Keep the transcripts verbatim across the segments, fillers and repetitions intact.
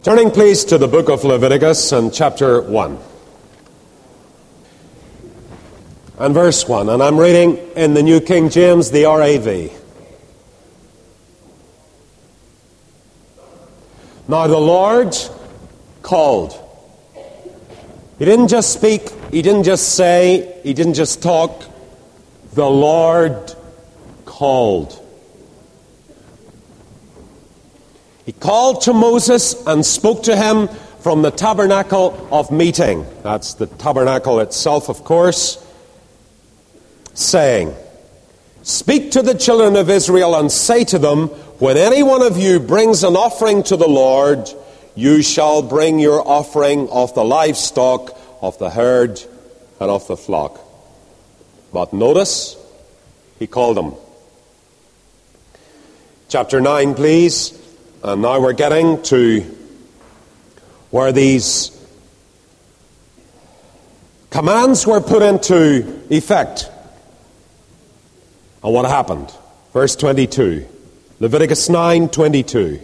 Turning please to the book of Leviticus and chapter one. And verse one, and I'm reading in the New King James, the R A V. Now the Lord called. He didn't just speak, he didn't just say, he didn't just talk. The Lord called. He called to Moses and spoke to him from the tabernacle of meeting. That's the tabernacle itself, of course. Saying, speak to the children of Israel and say to them, when any one of you brings an offering to the Lord, you shall bring your offering of the livestock, of the herd, and of the flock. But notice, he called them. Chapter nine, please. And now we're getting to where these commands were put into effect. And what happened? Verse twenty-two. Leviticus nine twenty-two.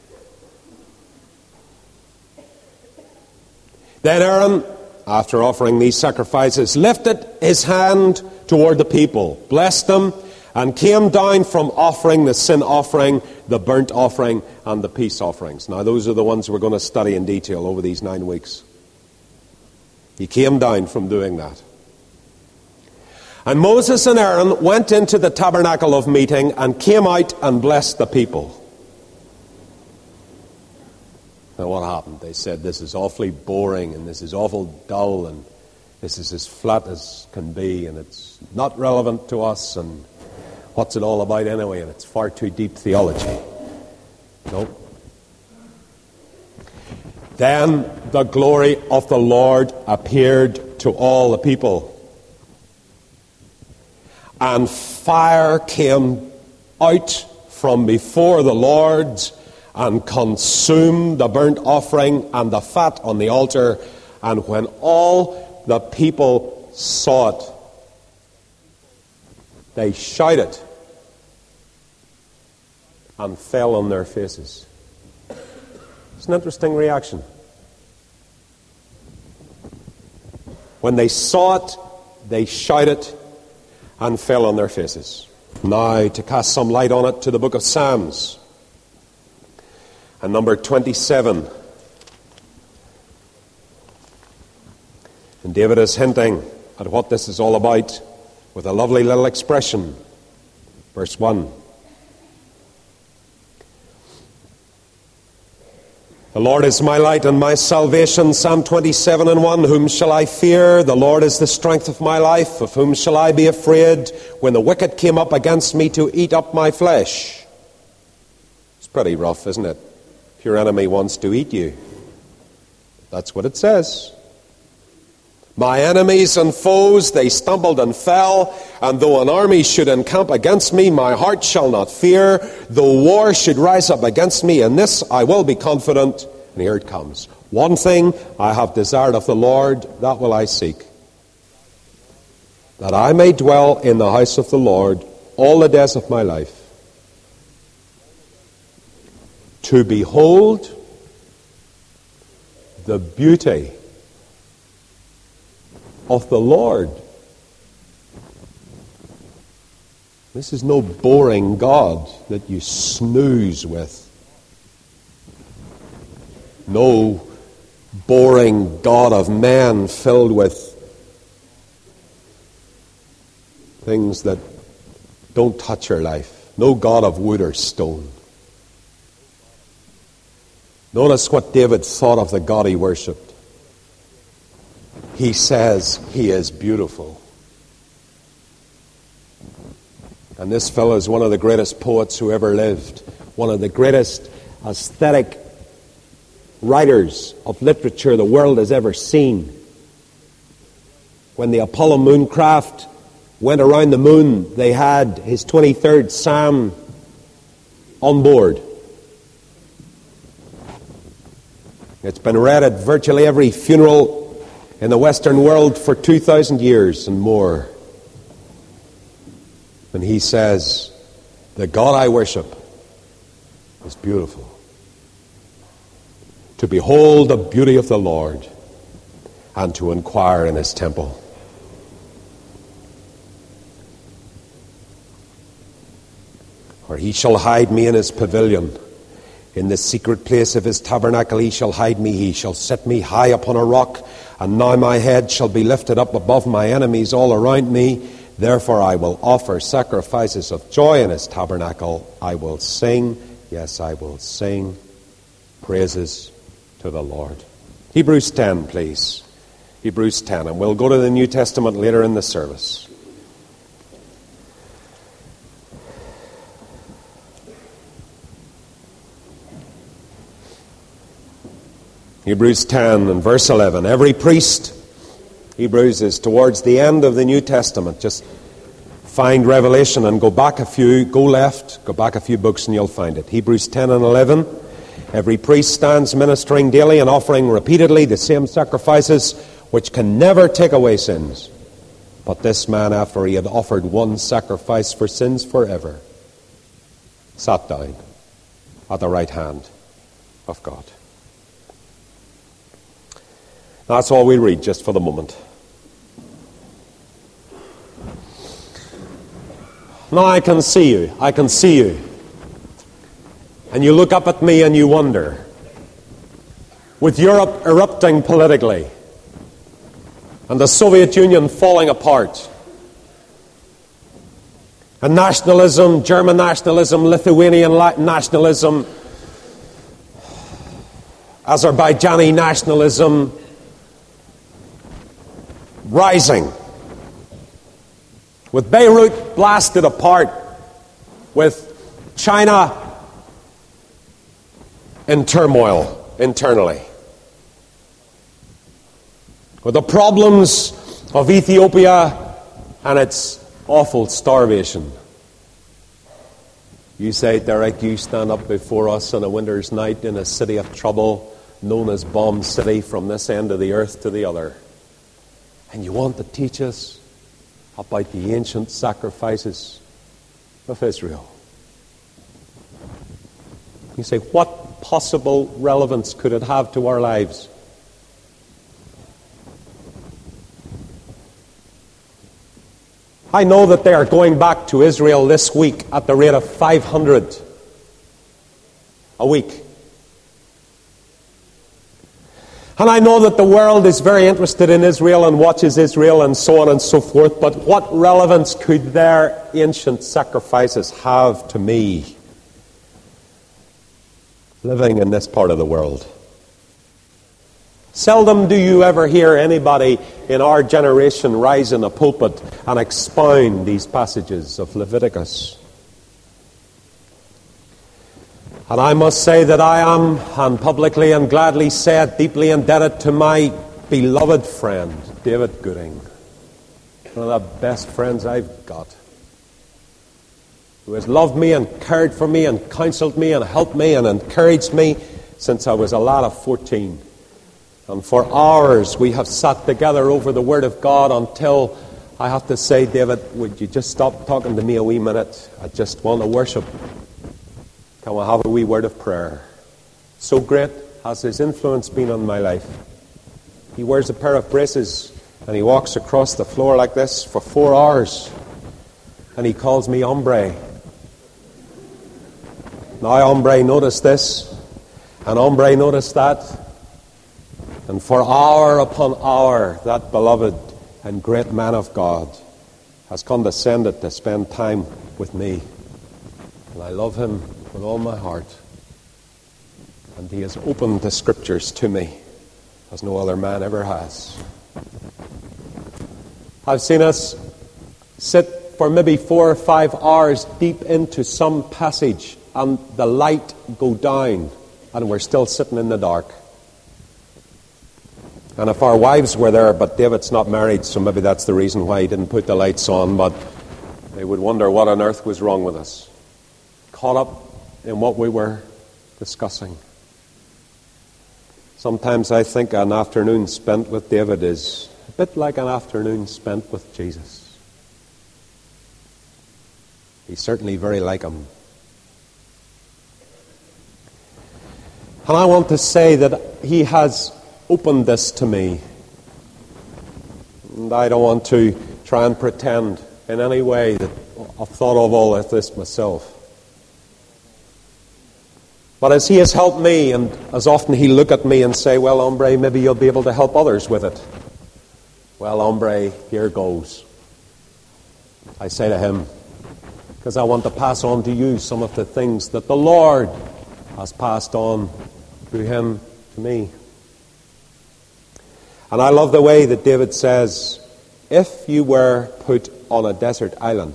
Then Aaron, after offering these sacrifices, lifted his hand toward the people, blessed them, and came down from offering the sin offering, the burnt offering, and the peace offerings. Now those are the ones we're going to study in detail over these nine weeks. He came down from doing that. And Moses and Aaron went into the tabernacle of meeting and came out and blessed the people. Now what happened? They said, this is awfully boring, and this is awful dull, and this is as flat as can be, and it's not relevant to us, and what's it all about anyway? And it's far too deep theology. No. Then the glory of the Lord appeared to all the people. And fire came out from before the Lord and consumed the burnt offering and the fat on the altar. And when all the people saw it, they shouted and fell on their faces. It's an interesting reaction. When they saw it, they shouted and fell on their faces. Now, to cast some light on it, to the book of Psalms. And number twenty-seven. And David is hinting at what this is all about with a lovely little expression. Verse one. The Lord is my light and my salvation. Psalm twenty-seven and one. Whom shall I fear? The Lord is the strength of my life. Of whom shall I be afraid? When the wicked came up against me to eat up my flesh. It's pretty rough, isn't it? If your enemy wants to eat you. That's what it says. My enemies and foes, they stumbled and fell, and though an army should encamp against me, my heart shall not fear. Though war should rise up against me, in this I will be confident. And here it comes. One thing I have desired of the Lord, that will I seek, that I may dwell in the house of the Lord all the days of my life, to behold the beauty of the Lord. This is no boring God that you snooze with. No boring God of man filled with things that don't touch your life. No God of wood or stone. Notice what David thought of the God he worshipped. He says he is beautiful. And this fellow is one of the greatest poets who ever lived. One of the greatest aesthetic writers of literature the world has ever seen. When the Apollo mooncraft went around the moon, they had his twenty-third Psalm on board. It's been read at virtually every funeral in the Western world for two thousand years and more. And he says, the God I worship is beautiful. to behold the beauty of the Lord, and to inquire in his temple. For he shall hide me in his pavilion. In the secret place of his tabernacle he shall hide me. He shall set me high upon a rock. And now my head shall be lifted up above my enemies all around me. Therefore I will offer sacrifices of joy in his tabernacle. I will sing, yes, I will sing praises to the Lord. Hebrews ten, please. Hebrews ten. And we'll go to the New Testament later in the service. Hebrews ten and verse eleven. Every priest, Hebrews is towards the end of the New Testament. Just find Revelation and go back a few, go left, go back a few books and you'll find it. Hebrews ten and eleven. Every priest stands ministering daily and offering repeatedly the same sacrifices which can never take away sins. But this man, after he had offered one sacrifice for sins forever, sat down at the right hand of God. That's all we read just for the moment. Now I can see you. I can see you. And you look up at me and you wonder, with Europe erupting politically and the Soviet Union falling apart and nationalism, German nationalism, Lithuanian nationalism, Azerbaijani nationalism rising, with Beirut blasted apart, with China in turmoil internally, with the problems of Ethiopia and its awful starvation. You say, Derek, you stand up before us on a winter's night in a city of trouble known as Bomb City from this end of the earth to the other. And you want to teach us about the ancient sacrifices of Israel. You say, what possible relevance could it have to our lives? I know that they are going back to Israel this week at the rate of five hundred a week. And I know that the world is very interested in Israel and watches Israel and so on and so forth, but what relevance could their ancient sacrifices have to me living in this part of the world? Seldom do you ever hear anybody in our generation rise in a pulpit and expound these passages of Leviticus. And I must say that I am, and publicly and gladly say it, deeply indebted to my beloved friend, David Gooding. One of the best friends I've got. Who has loved me and cared for me and counseled me and helped me and encouraged me since I was a lad of fourteen. And for hours we have sat together over the Word of God until I have to say, David, would you just stop talking to me a wee minute? I just want to worship. Can we have a wee word of prayer? So great has his influence been on my life. He wears a pair of braces and he walks across the floor like this for four hours. And he calls me hombre. Now hombre noticed this, and hombre noticed that. And for hour upon hour, that beloved and great man of God has condescended to spend time with me. And I love him with all my heart. And he has opened the Scriptures to me as no other man ever has. I've seen us sit for maybe four or five hours deep into some passage and the light go down and we're still sitting in the dark. And if our wives were there, but David's not married, so maybe that's the reason why he didn't put the lights on, but they would wonder what on earth was wrong with us. Caught up in what we were discussing. Sometimes I think an afternoon spent with David is a bit like an afternoon spent with Jesus. He's certainly very like him. And I want to say that He has opened this to me. And I don't want to try and pretend in any way that I've thought of all of this myself. But as He has helped me, and as often He'll look at me and say, well, hombre, maybe you'll be able to help others with it. Well, hombre, here goes. I say to Him, because I want to pass on to you some of the things that the Lord has passed on through Him to me. And I love the way that David says, if you were put on a desert island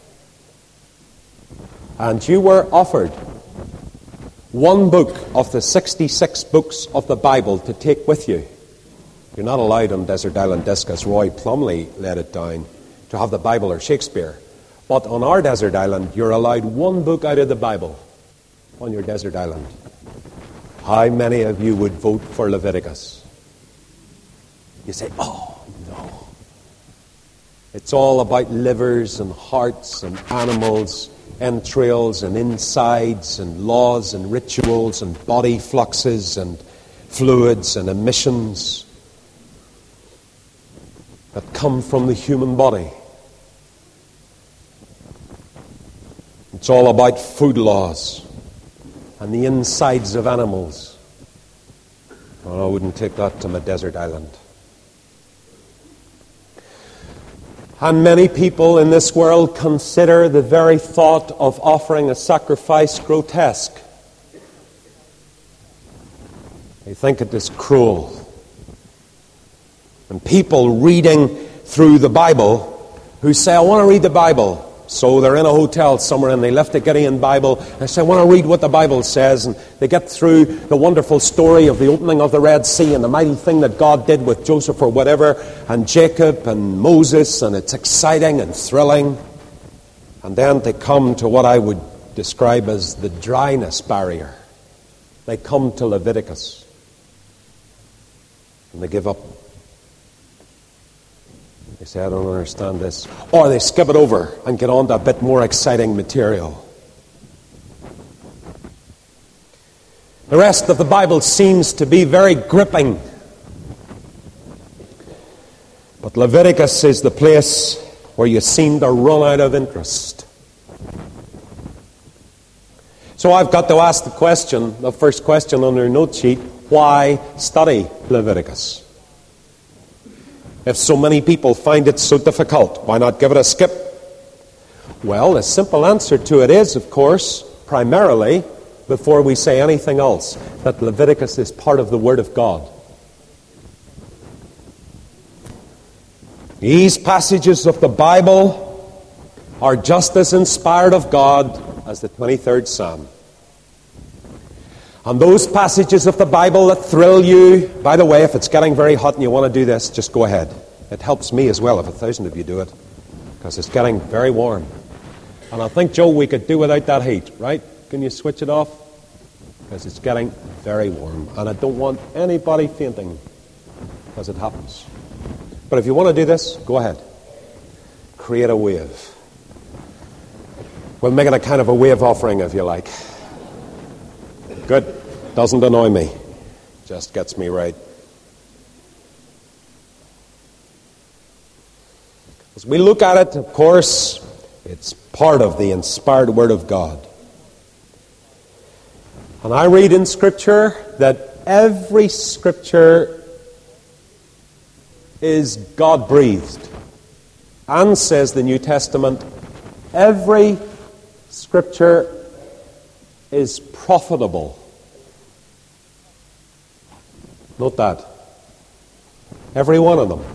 and you were offered one book of the sixty-six books of the Bible to take with you, you're not allowed on Desert Island Disc, as Roy Plumley laid it down, to have the Bible or Shakespeare. But on our desert island, you're allowed one book out of the Bible on your desert island. How many of you would vote for Leviticus? You say, oh, no. It's all about livers and hearts and animals, entrails and insides and laws and rituals and body fluxes and fluids and emissions that come from the human body. It's all about food laws and the insides of animals. Oh, I wouldn't take that to my desert island. And many people in this world consider the very thought of offering a sacrifice grotesque. They think it is cruel. And people reading through the Bible who say, I want to read the Bible. So they're in a hotel somewhere and they left a Gideon Bible. And they say, I want to read what the Bible says. And they get through the wonderful story of the opening of the Red Sea and the mighty thing that God did with Joseph or whatever, and Jacob and Moses, and it's exciting and thrilling. And then they come to what I would describe as the dryness barrier. They come to Leviticus. And they give up. They say, I don't understand this. Or they skip it over and get on to a bit more exciting material. The rest of the Bible seems to be very gripping. But Leviticus is the place where you seem to run out of interest. So I've got to ask the question, the first question on your note sheet, why study Leviticus? If so many people find it so difficult, why not give it a skip? Well, the simple answer to it is, of course, primarily, before we say anything else, that Leviticus is part of the Word of God. These passages of the Bible are just as inspired of God as the twenty-third Psalm. And those passages of the Bible that thrill you, by the way, if it's getting very hot and you want to do this, just go ahead. It helps me as well if a thousand of you do it, because it's getting very warm. And I think, Joe, we could do without that heat, right? Can you switch it off? Because it's getting very warm. And I don't want anybody fainting, because it happens. But if you want to do this, go ahead. Create a wave. We'll make it a kind of a wave offering, if you like. Good. Doesn't annoy me. Just gets me right. As we look at it, of course, it's part of the inspired Word of God. And I read in Scripture that every Scripture is God-breathed. And, says the New Testament, every Scripture is profitable. Note that. Every one of them.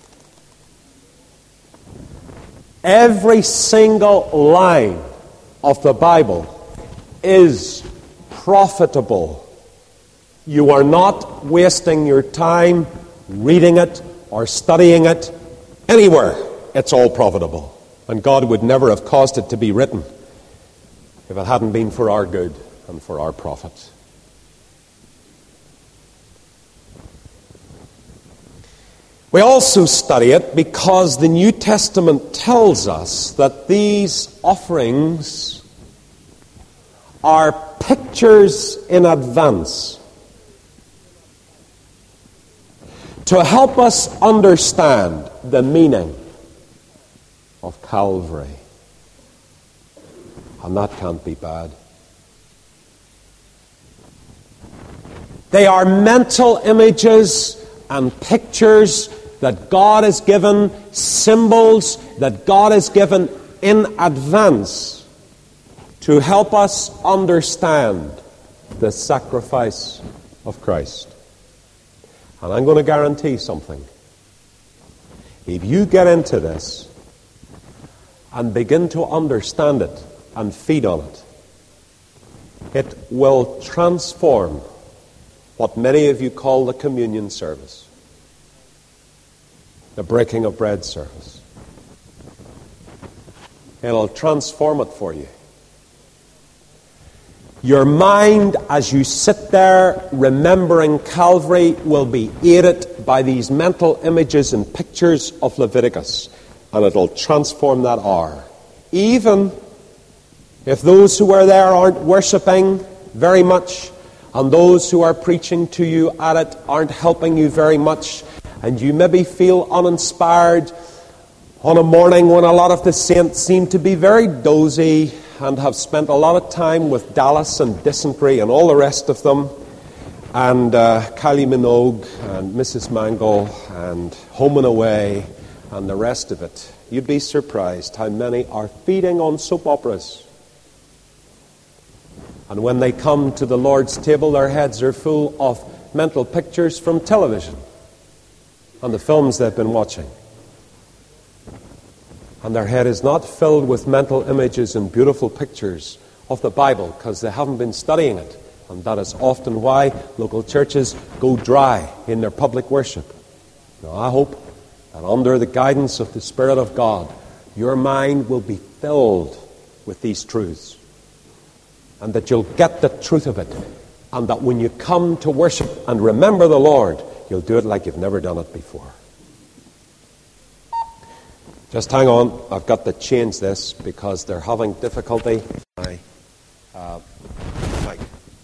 Every single line of the Bible is profitable. You are not wasting your time reading it or studying it anywhere. It's all profitable. And God would never have caused it to be written if it hadn't been for our good and for our profit. We also study it because the New Testament tells us that these offerings are pictures in advance to help us understand the meaning of Calvary. And that can't be bad. They are mental images and pictures that God has given, symbols that God has given in advance to help us understand the sacrifice of Christ. And I'm going to guarantee something. If you get into this and begin to understand it and feed on it, it will transform what many of you call the communion service, the breaking of bread service. It'll transform it for you. Your mind, as you sit there remembering Calvary, will be aided by these mental images and pictures of Leviticus, and it'll transform that hour. Even if those who are there aren't worshipping very much, and those who are preaching to you at it aren't helping you very much, and you maybe feel uninspired on a morning when a lot of the saints seem to be very dozy and have spent a lot of time with Dallas and Dysentery and all the rest of them, and uh, Kylie Minogue and Missus Mangle and Home and Away and the rest of it. You'd be surprised how many are feeding on soap operas. And when they come to the Lord's table, their heads are full of mental pictures from television and the films they've been watching. And their head is not filled with mental images and beautiful pictures of the Bible because they haven't been studying it. And that is often why local churches go dry in their public worship. Now, I hope that under the guidance of the Spirit of God, your mind will be filled with these truths, and that you'll get the truth of it, and that when you come to worship and remember the Lord, you'll do it like you've never done it before. Just hang on, I've got to change this because they're having difficulty. My uh, mic.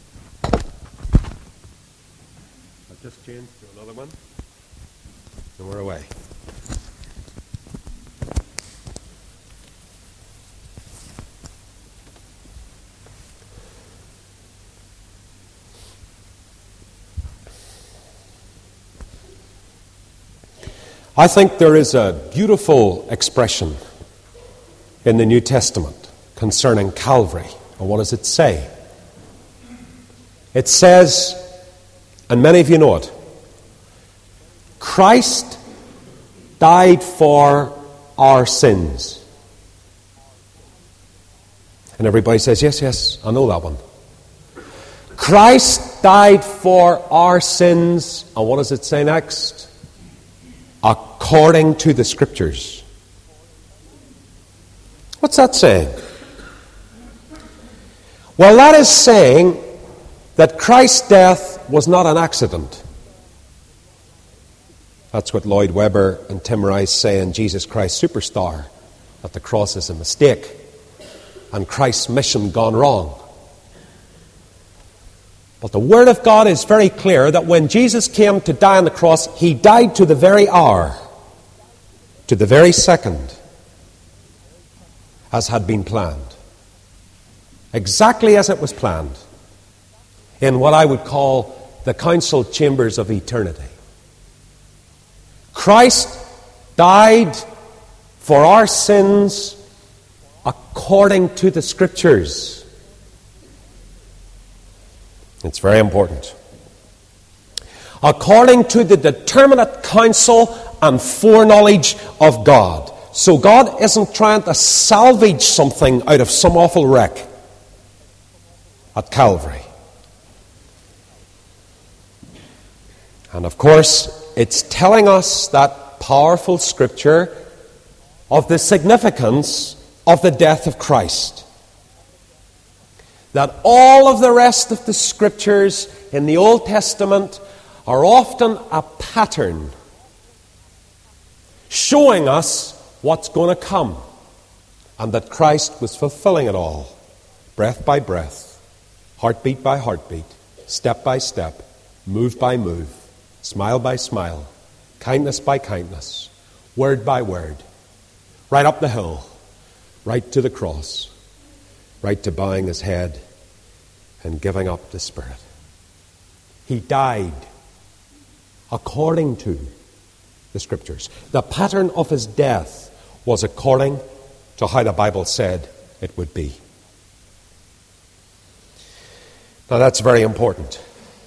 I've just changed to another one, and we're away. I think there is a beautiful expression in the New Testament concerning Calvary. And what does it say? It says, and many of you know it, Christ died for our sins. And everybody says, yes, yes, I know that one. Christ died for our sins. And what does it say next? According to the Scriptures. What's that saying? Well, that is saying that Christ's death was not an accident. That's what Lloyd Webber and Tim Rice say in Jesus Christ Superstar, that the cross is a mistake and Christ's mission gone wrong. But the Word of God is very clear that when Jesus came to die on the cross, He died to the very hour, to the very second, as had been planned. Exactly as it was planned, in what I would call the council chambers of eternity. Christ died for our sins according to the Scriptures. It's very important. According to the determinate counsel and foreknowledge of God. So God isn't trying to salvage something out of some awful wreck at Calvary. And of course, it's telling us that powerful Scripture of the significance of the death of Christ. That all of the rest of the Scriptures in the Old Testament are often a pattern showing us what's going to come, and that Christ was fulfilling it all, breath by breath, heartbeat by heartbeat, step by step, move by move, smile by smile, kindness by kindness, word by word, right up the hill, right to the cross, right to bowing his head and giving up the spirit. He died according to the Scriptures. The pattern of his death was according to how the Bible said it would be. Now that's very important.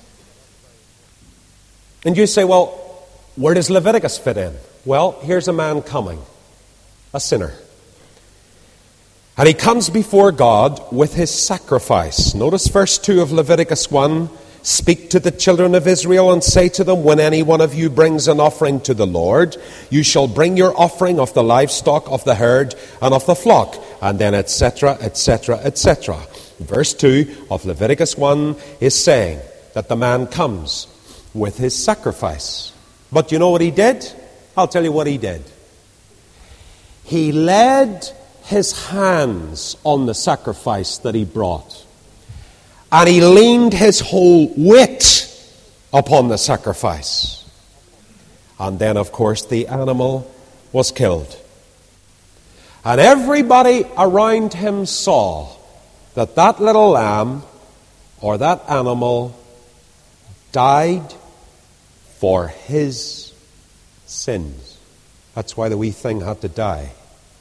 And you say, well, where does Leviticus fit in? Well, here's a man coming, a sinner. And he comes before God with his sacrifice. Notice verse two of Leviticus one. Speak to the children of Israel and say to them, when any one of you brings an offering to the Lord, you shall bring your offering of the livestock, of the herd, and of the flock. And then et cetera, et cetera, et cetera. Verse two of Leviticus one is saying that the man comes with his sacrifice. But you know what he did? I'll tell you what he did. He laid his hands on the sacrifice that he brought. And he leaned his whole weight upon the sacrifice. And then, of course, the animal was killed. And everybody around him saw that that little lamb or that animal died for his sins. That's why the wee thing had to die.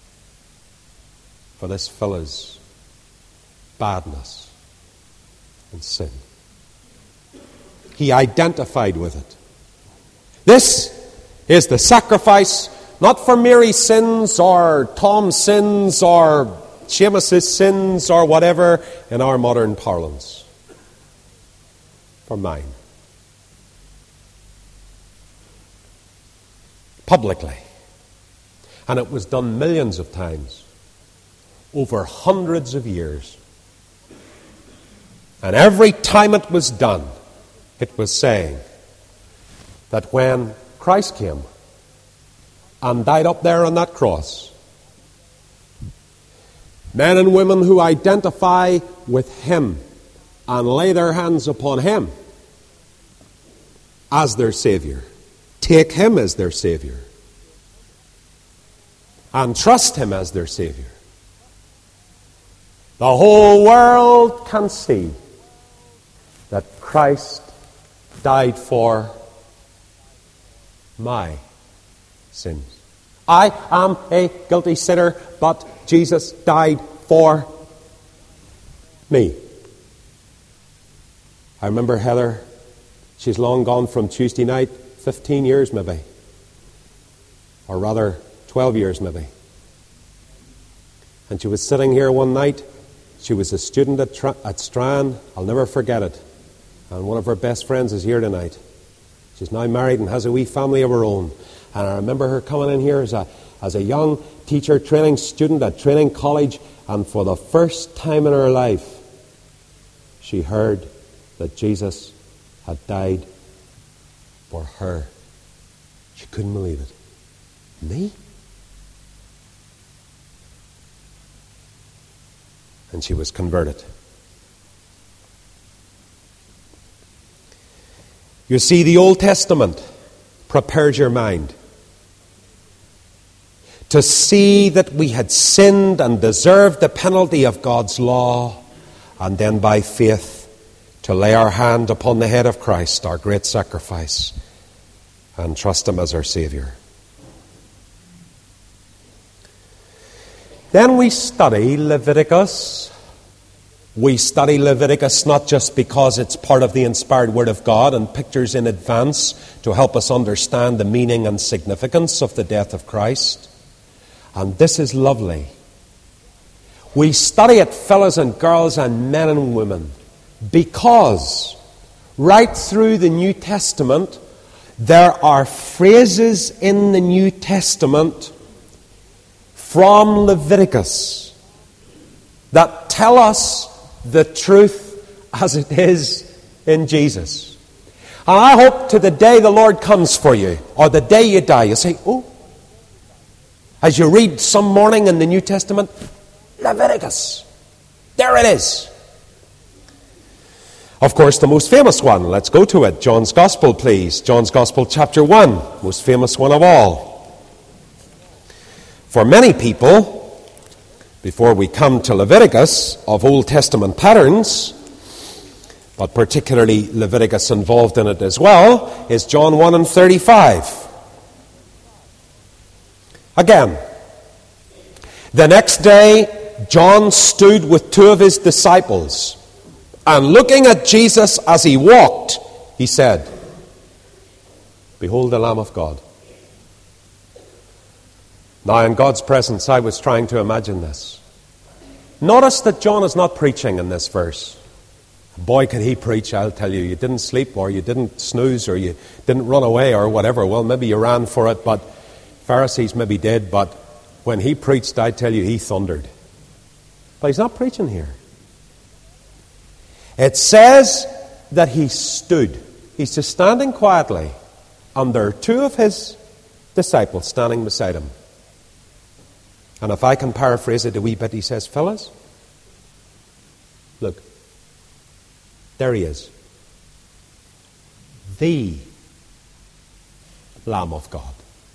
For this fella's badness and sin. He identified with it. This is the sacrifice, not for Mary's sins or Tom's sins or Seamus's sins or whatever in our modern parlance. For mine. Publicly. And it was done millions of times. Over hundreds of years. And every time it was done, it was saying that when Christ came and died up there on that cross, men and women who identify with him and lay their hands upon him as their Savior, take him as their Savior, and trust him as their Savior, the whole world can see that Christ died for my sins. I am a guilty sinner, but Jesus died for me. I remember Heather, she's long gone from Tuesday night, fifteen years maybe, or rather twelve years maybe. And she was sitting here one night. She was a student at, Tra- at Strand. I'll never forget it. And one of her best friends is here tonight. She's now married and has a wee family of her own. And I remember her coming in here as a, as a young teacher, training student at training college. And for the first time in her life, she heard that Jesus had died for her. She couldn't believe it. Me? And she was converted. You see, the Old Testament prepares your mind to see that we had sinned and deserved the penalty of God's law, and then by faith to lay our hand upon the head of Christ, our great sacrifice, and trust him as our Savior. Then we study Leviticus. We study Leviticus not just because it's part of the inspired Word of God and pictures in advance to help us understand the meaning and significance of the death of Christ. And this is lovely. We study it, fellas and girls and men and women, because right through the New Testament, there are phrases in the New Testament from Leviticus that tell us the truth as it is in Jesus. And I hope to the day the Lord comes for you, or the day you die, you say, oh, as you read some morning in the New Testament, Leviticus, there it is. Of course, the most famous one. Let's go to it. John's Gospel, please. John's Gospel, chapter one. Most famous one of all. For many people, before we come to Leviticus, of Old Testament patterns, but particularly Leviticus involved in it as well, is John one and thirty-five. Again, the next day, John stood with two of his disciples, and looking at Jesus as he walked, he said, "Behold the Lamb of God." Now, in God's presence, I was trying to imagine this. Notice that John is not preaching in this verse. Boy, could he preach, I'll tell you. You didn't sleep, or you didn't snooze, or you didn't run away, or whatever. Well, maybe you ran for it, but Pharisees maybe did, but when he preached, I tell you, he thundered. But he's not preaching here. It says that he stood. He's just standing quietly, and there are two of his disciples standing beside him. And if I can paraphrase it a wee bit, he says, "Fellas, look, there he is. The Lamb of God."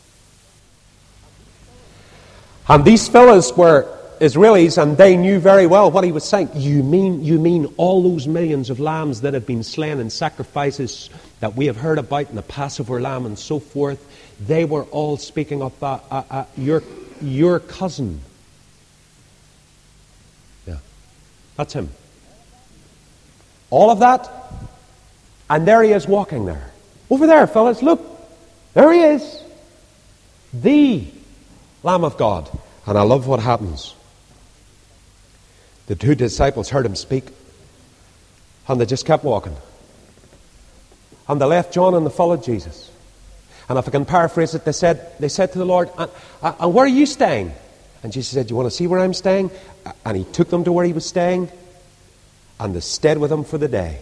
And these fellas were Israelis, and they knew very well what he was saying. You mean, you mean all those millions of lambs that have been slain in sacrifices that we have heard about, in the Passover lamb and so forth? They were all speaking of uh, uh, uh, your your cousin. Yeah, that's him. All of that, and there he is walking there. Over there, fellas, look, there he is, the Lamb of God. And I love what happens. The two disciples heard him speak, and they just kept walking. And they left John and they followed Jesus. And if I can paraphrase it, they said, they said to the Lord, and, and where are you staying? And Jesus said, "You want to see where I'm staying?" And he took them to where he was staying, and they stayed with him for the day.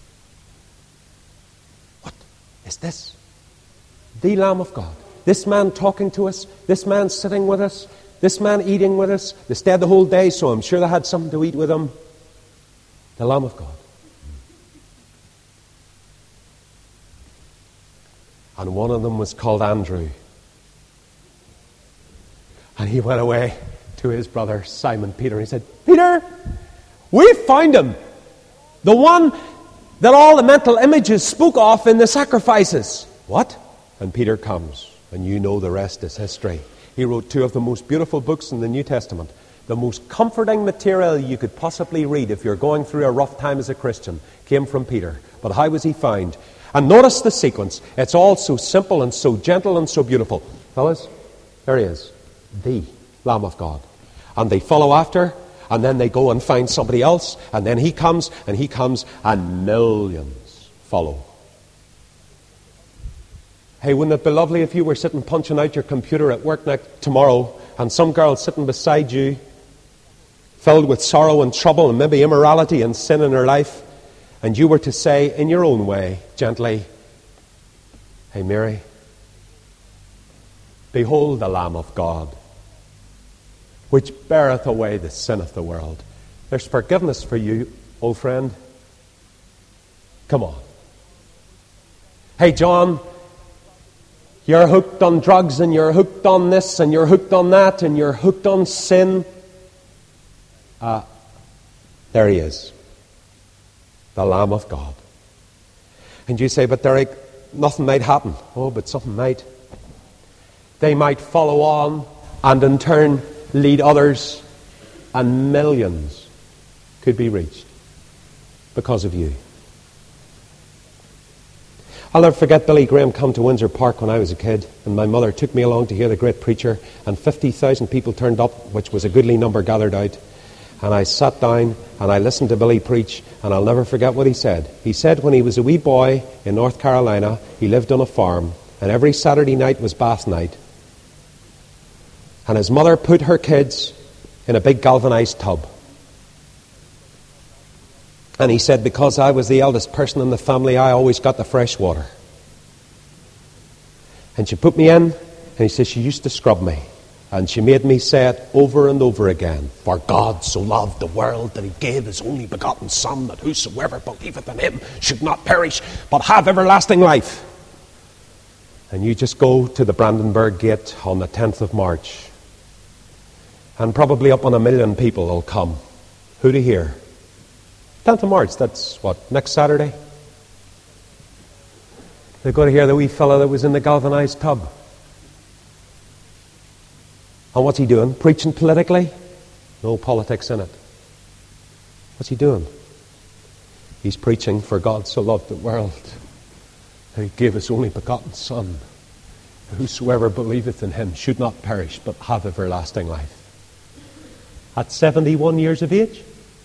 What is this? The Lamb of God. This man talking to us, this man sitting with us, this man eating with us. They stayed the whole day, so I'm sure they had something to eat with him. The Lamb of God. And one of them was called Andrew. And he went away to his brother Simon Peter. He said, "Peter, we found him. The one that all the mental images spoke of in the sacrifices." What? And Peter comes, and you know the rest is history. He wrote two of the most beautiful books in the New Testament. The most comforting material you could possibly read if you're going through a rough time as a Christian came from Peter. But how was he found? And notice the sequence. It's all so simple and so gentle and so beautiful. Fellas, there he is. The Lamb of God. And they follow after, and then they go and find somebody else, and then he comes, and he comes, and millions follow. Hey, wouldn't it be lovely if you were sitting punching out your computer at work next tomorrow, and some girl sitting beside you, filled with sorrow and trouble and maybe immorality and sin in her life, and you were to say in your own way, gently, "Hey, Mary, behold the Lamb of God, which beareth away the sin of the world." There's forgiveness for you, old friend. Come on. Hey, John, you're hooked on drugs, and you're hooked on this, and you're hooked on that, and you're hooked on sin. Uh, there he is. The Lamb of God. And you say, "But Derek, nothing might happen." Oh, but something might. They might follow on and in turn lead others, and millions could be reached because of you. I'll never forget Billy Graham come to Windsor Park when I was a kid, and my mother took me along to hear the great preacher, and fifty thousand people turned up, which was a goodly number gathered out. And I sat down and I listened to Billy preach, and I'll never forget what he said. He said when he was a wee boy in North Carolina, he lived on a farm, and every Saturday night was bath night. And his mother put her kids in a big galvanized tub. And he said, because I was the eldest person in the family, I always got the fresh water. And she put me in, and he said she used to scrub me. And she made me say it over and over again. For God so loved the world that he gave his only begotten Son, that whosoever believeth in him should not perish, but have everlasting life. And you just go to the Brandenburg Gate on the tenth of March, and probably up on a million people will come. Who to hear? tenth of March, that's what, next Saturday? They're going to hear the wee fella that was in the galvanized tub. And what's he doing? Preaching politically? No politics in it. What's he doing? He's preaching, for God so loved the world that he gave his only begotten Son, that whosoever believeth in him should not perish, but have everlasting life. At seventy-one years of age?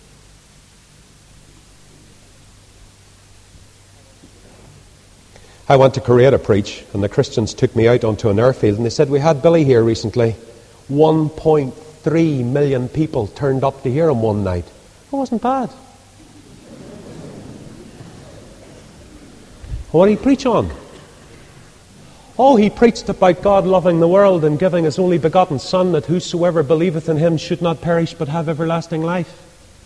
I went to Korea to preach, and the Christians took me out onto an airfield, and they said, we had Billy here recently. one point three million people turned up to hear him one night. It wasn't bad. What did he preach on? Oh, he preached about God loving the world and giving his only begotten Son, that whosoever believeth in him should not perish but have everlasting life.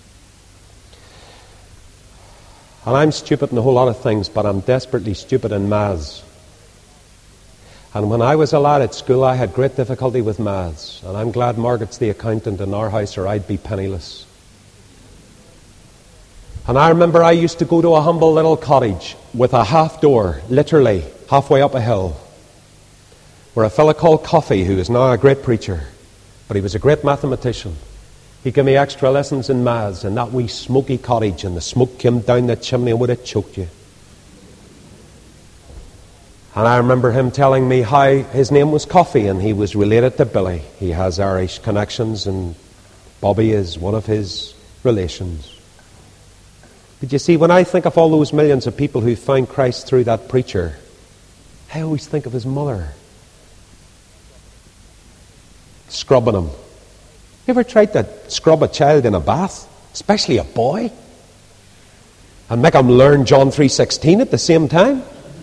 And I'm stupid in a whole lot of things, but I'm desperately stupid in maths. And when I was a lad at school, I had great difficulty with maths. And I'm glad Margaret's the accountant in our house, or I'd be penniless. And I remember I used to go to a humble little cottage with a half door, literally halfway up a hill, where a fellow called Coffey, who is now a great preacher, but he was a great mathematician, he gave me extra lessons in maths in that wee smoky cottage, and the smoke came down the chimney and would have choked you. And I remember him telling me how his name was Coffey and he was related to Billy. He has Irish connections and Bobby is one of his relations. But you see, when I think of all those millions of people who found Christ through that preacher, I always think of his mother scrubbing him. You ever tried to scrub a child in a bath, especially a boy, and make him learn John three sixteen at the same time?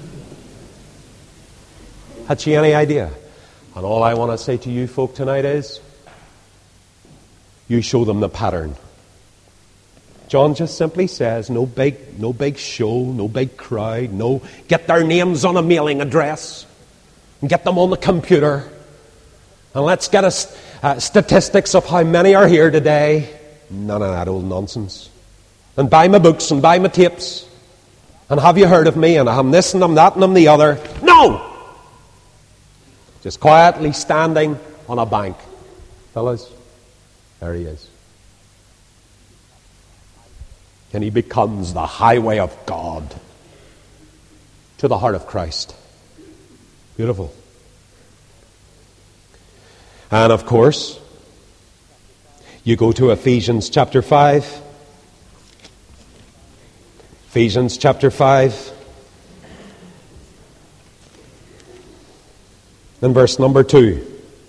Had she any idea? And all I want to say to you folk tonight is, you show them the pattern. John just simply says, no big, no big show, no big crowd, no get their names on a mailing address and get them on the computer. And let's get us uh, statistics of how many are here today. None of that old nonsense. And buy my books and buy my tapes. And have you heard of me? And I'm this and I'm that and I'm the other. No! Just quietly standing on a bank. Fellas, there he is. And he becomes the highway of God to the heart of Christ. Beautiful. And of course, you go to Ephesians chapter five. Ephesians chapter five. And verse number two.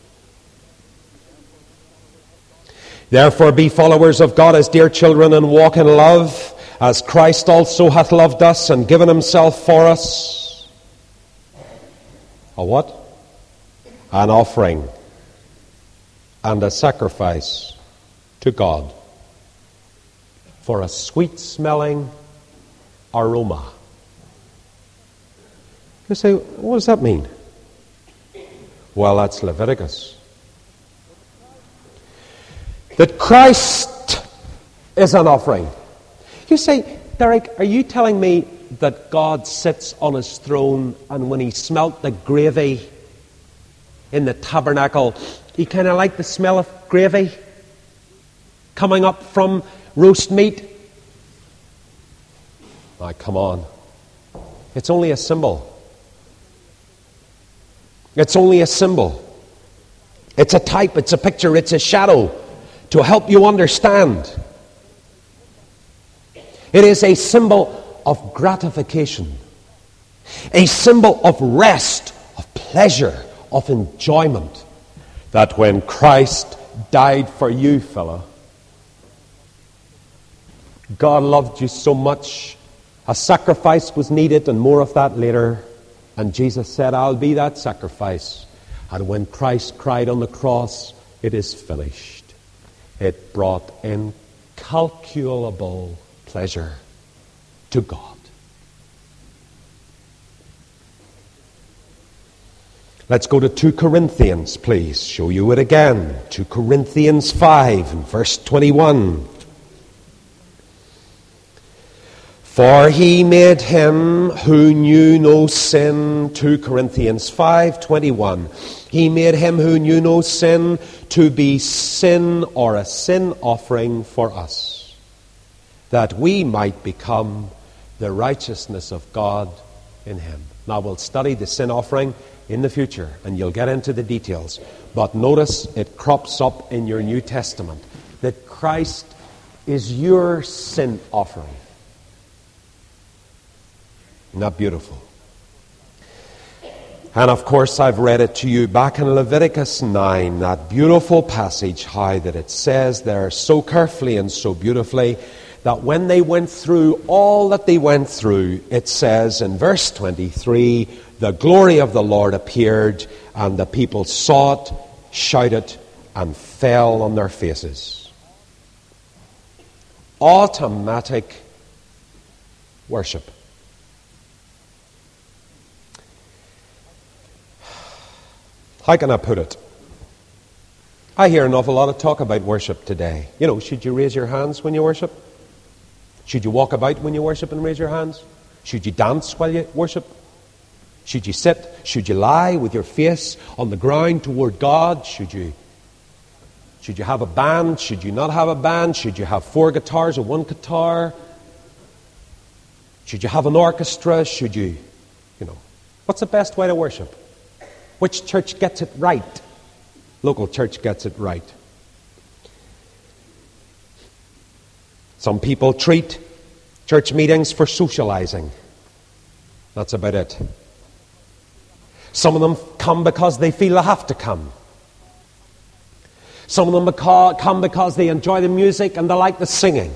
Therefore be followers of God as dear children, and walk in love, as Christ also hath loved us and given himself for us. A what? An offering and a sacrifice to God for a sweet-smelling aroma. You say, what does that mean? Well, that's Leviticus. That Christ is an offering. You say, Derek, are you telling me that God sits on his throne and when he smelt the gravy in the tabernacle, he kind of liked the smell of gravy coming up from roast meat? Ah, come on. It's only a symbol. It's only a symbol. It's a type, it's a picture, it's a shadow to help you understand. It is a symbol of gratification, a symbol of rest, of pleasure, of enjoyment. That when Christ died for you, fella, God loved you so much, a sacrifice was needed, and more of that later. And Jesus said, I'll be that sacrifice. And when Christ cried on the cross, "It is finished," it brought incalculable pleasure to God. Let's go to two Corinthians, please. Show you it again. two Corinthians five and verse twenty-one. For he made him who knew no sin, two Corinthians five twenty-one. He made him who knew no sin to be sin, or a sin offering for us, that we might become the righteousness of God in him. Now we'll study the sin offering in the future, and you'll get into the details. But notice it crops up in your New Testament that Christ is your sin offering. Isn't that beautiful? And of course I've read it to you back in Leviticus nine, that beautiful passage, how that it says there so carefully and so beautifully that when they went through all that they went through, it says in verse twenty-three, the glory of the Lord appeared, and the people saw it, shouted, and fell on their faces. Automatic worship. How can I put it? I hear an awful lot of talk about worship today. You know, should you raise your hands when you worship? Should you walk about when you worship and raise your hands? Should you dance while you worship? Should you sit? Should you lie with your face on the ground toward God? Should you should you have a band? Should you not have a band? Should you have four guitars or one guitar? Should you have an orchestra? Should you, you know, what's the best way to worship? Which church gets it right? Local church gets it right. Some people treat church meetings for socializing. That's about it. Some of them come because they feel they have to come. Some of them come because they enjoy the music and they like the singing.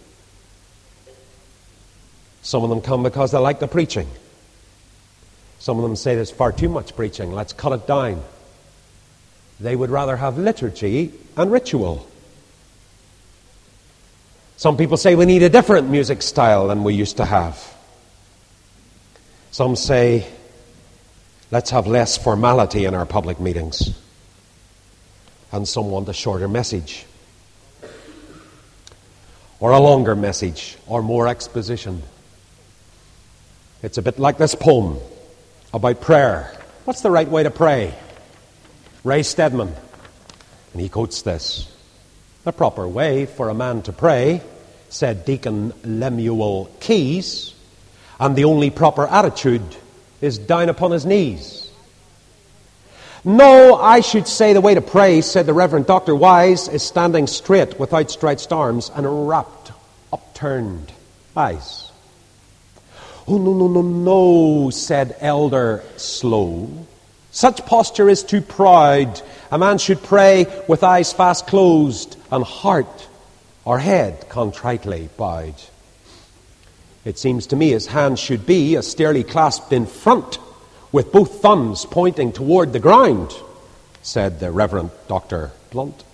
Some of them come because they like the preaching. Some of them say there's far too much preaching, let's cut it down. They would rather have liturgy and ritual. Some people say we need a different music style than we used to have. Some say let's have less formality in our public meetings. And some want a shorter message, or a longer message, or more exposition. It's a bit like this poem about prayer. What's the right way to pray? Ray Stedman. And he quotes this. The proper way for a man to pray, said Deacon Lemuel Keyes, and the only proper attitude is down upon his knees. No, I should say the way to pray, said the Reverend Doctor Wise, is standing straight with outstretched arms and rapt, upturned eyes. Oh, no, no, no, no, said Elder Slow. Such posture is too proud. A man should pray with eyes fast closed and heart or head contritely bowed. It seems to me his hands should be austerely clasped in front, with both thumbs pointing toward the ground, said the Reverend Doctor Blunt.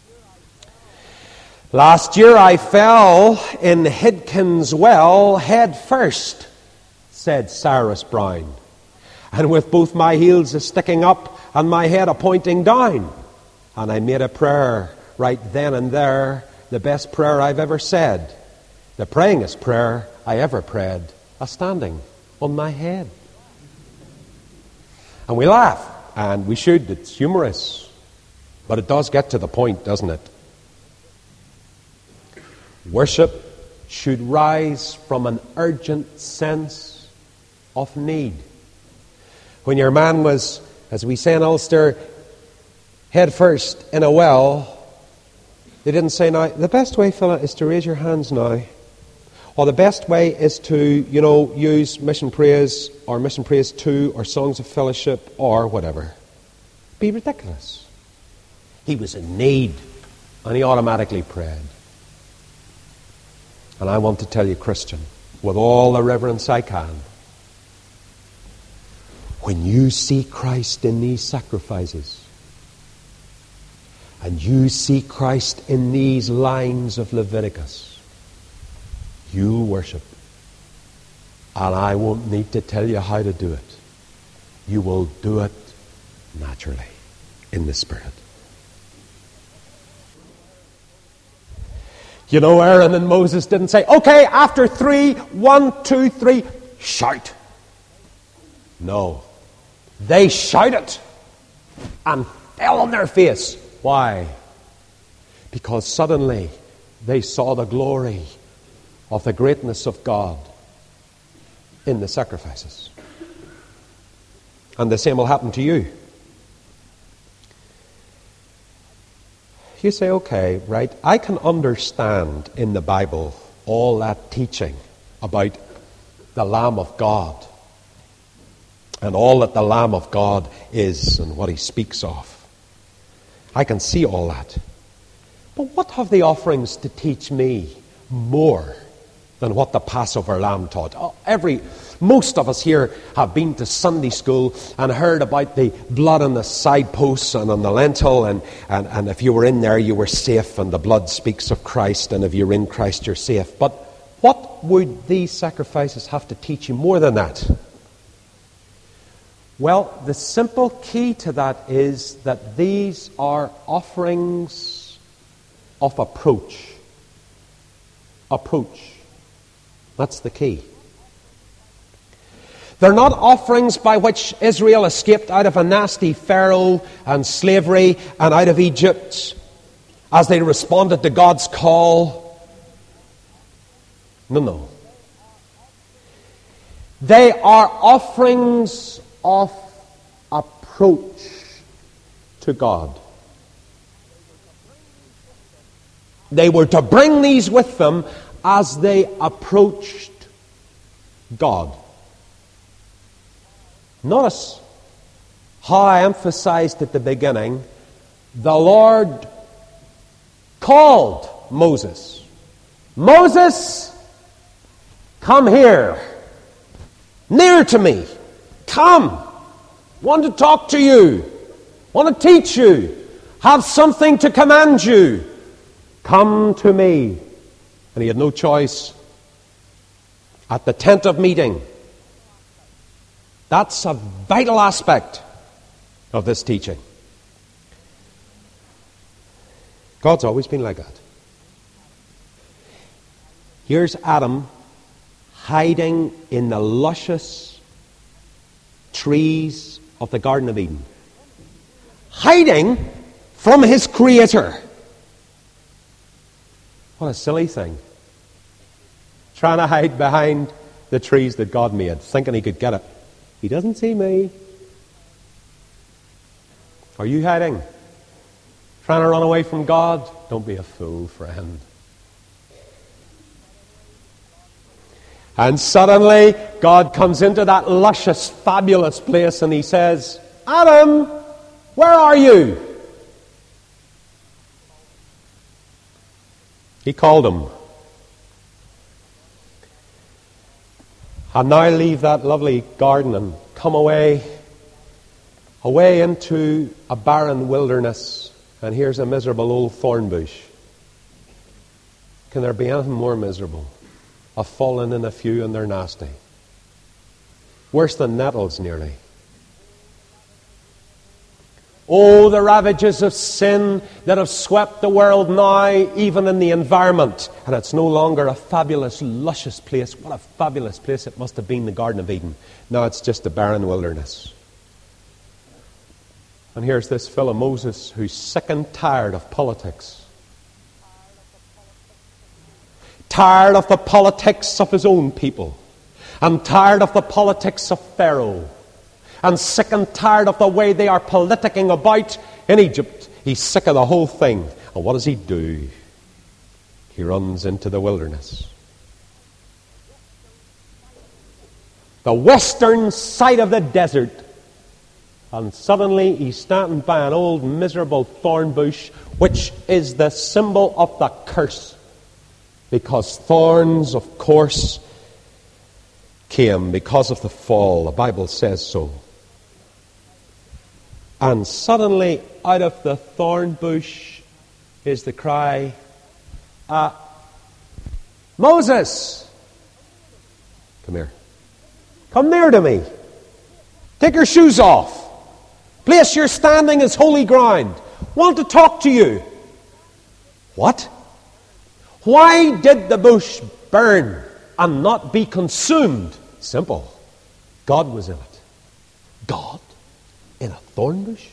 Last year I fell in Hidkin's well head first, said Cyrus Brown, and with both my heels a sticking up and my head a pointing down. And I made a prayer right then and there, the best prayer I've ever said, the prayingest prayer I ever prayed, a standing on my head. And we laugh, and we should, it's humorous. But it does get to the point, doesn't it? Worship should rise from an urgent sense of need. When your man was, as we say in Ulster, head first in a well, they didn't say, now, the best way, fella, is to raise your hands now. Or the best way is to, you know, use Mission Praise or Mission Praise two or Songs of Fellowship or whatever. Be ridiculous. He was in need and he automatically prayed. And I want to tell you, Christian, with all the reverence I can, When you see Christ in these sacrifices, and you see Christ in these lines of Leviticus, you'll worship. And I won't need to tell you how to do it. You will do it naturally in the Spirit. You know, Aaron and Moses didn't say, okay, after three, one, two, three, shout. No. They shouted and fell on their face. Why? Because suddenly they saw the glory of the greatness of God in the sacrifices. And the same will happen to you. You say, okay, right, I can understand in the Bible all that teaching about the Lamb of God and all that the Lamb of God is and what he speaks of. I can see all that. But what have the offerings to teach me more than what the Passover lamb taught? Oh, every, most of us here have been to Sunday school and heard about the blood on the side posts and on the lintel, and, and, and if you were in there, you were safe, and the blood speaks of Christ, and if you're in Christ, you're safe. But what would these sacrifices have to teach you more than that? Well, the simple key to that is that these are offerings of approach. Approach. That's the key. They're not offerings by which Israel escaped out of a nasty Pharaoh and slavery and out of Egypt as they responded to God's call. No, no. They are offerings of approach to God. They were to bring these with them as they approached God. Notice how I emphasized at the beginning, the Lord called Moses. Moses, come here, near to me. Come. Want to talk to you. Want to teach you. Have something to command you. Come to me. And he had no choice. At the tent of meeting. That's a vital aspect of this teaching. God's always been like that. Here's Adam hiding in the luscious trees of the Garden of Eden. Hiding from his Creator. What a silly thing. Trying to hide behind the trees that God made, thinking he could get it. He doesn't see me. Are you hiding? Trying to run away from God? Don't be a fool, friend. And suddenly, God comes into that luscious, fabulous place and he says, Adam, where are you? He called him. And now leave that lovely garden and come away, away into a barren wilderness. And here's a miserable old thorn bush. Can there be anything more miserable? I've fallen in a few and they're nasty. Worse than nettles, nearly. Oh, the ravages of sin that have swept the world now, even in the environment. And it's no longer a fabulous, luscious place. What a fabulous place it must have been, the Garden of Eden. Now it's just a barren wilderness. And here's this fellow Moses who's sick and tired of politics. Tired of the politics of his own people. And tired of the politics of Pharaoh. And sick and tired of the way they are politicking about in Egypt. He's sick of the whole thing. And what does he do? He runs into the wilderness. The western side of the desert. And suddenly he's standing by an old miserable thorn bush, which is the symbol of the curse. Because thorns, of course, came because of the fall. The Bible says so. And suddenly, out of the thorn bush is the cry, uh, Moses, come here. Come near to me. Take your shoes off. Place you're standing as holy ground. Want to talk to you. What? Why did the bush burn and not be consumed? Simple. God was in it. God in a thorn bush?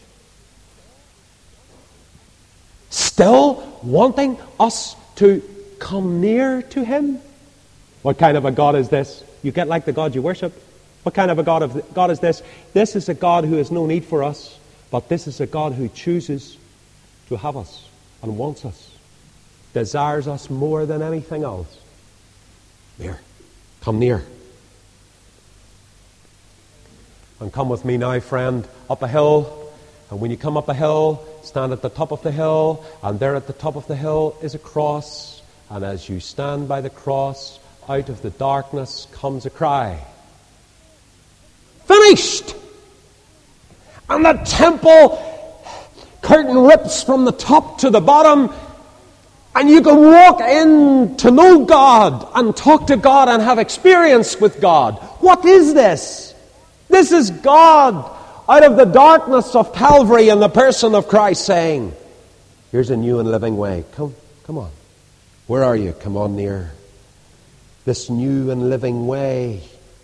Still wanting us to come near to Him? What kind of a God is this? You get like the God you worship. What kind of a God of God is this? This is a God who has no need for us, but this is a God who chooses to have us and wants us, desires us more than anything else. Near. Come near. And come with me now, friend, up a hill. And when you come up a hill, stand at the top of the hill, and there at the top of the hill is a cross. And as you stand by the cross, out of the darkness comes a cry. Finished! And the temple curtain rips from the top to the bottom, and you can walk in to know God and talk to God and have experience with God. What is this? This is God out of the darkness of Calvary in the person of Christ saying, here's a new and living way. Come, come on. Where are you? Come on near. This new and living way.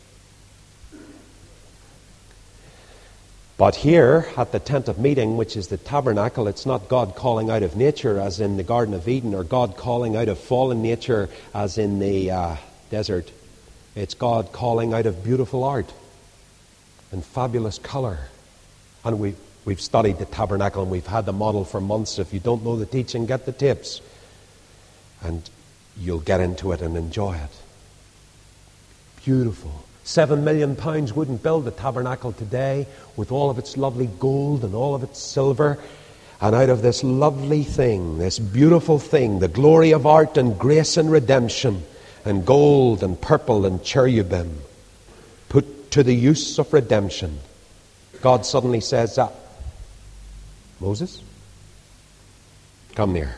But here, at the tent of meeting, which is the tabernacle, it's not God calling out of nature as in the Garden of Eden, or God calling out of fallen nature as in the uh, desert. It's God calling out of beautiful art and fabulous colour. And we, we've studied the tabernacle and we've had the model for months. If you don't know the teaching, get the tips. And you'll get into it and enjoy it. Beautiful. Seven million pounds wouldn't build the tabernacle today with all of its lovely gold and all of its silver. And out of this lovely thing, this beautiful thing, the glory of art and grace and redemption, and gold and purple and cherubim, put to the use of redemption, God suddenly says, ah, Moses, come near.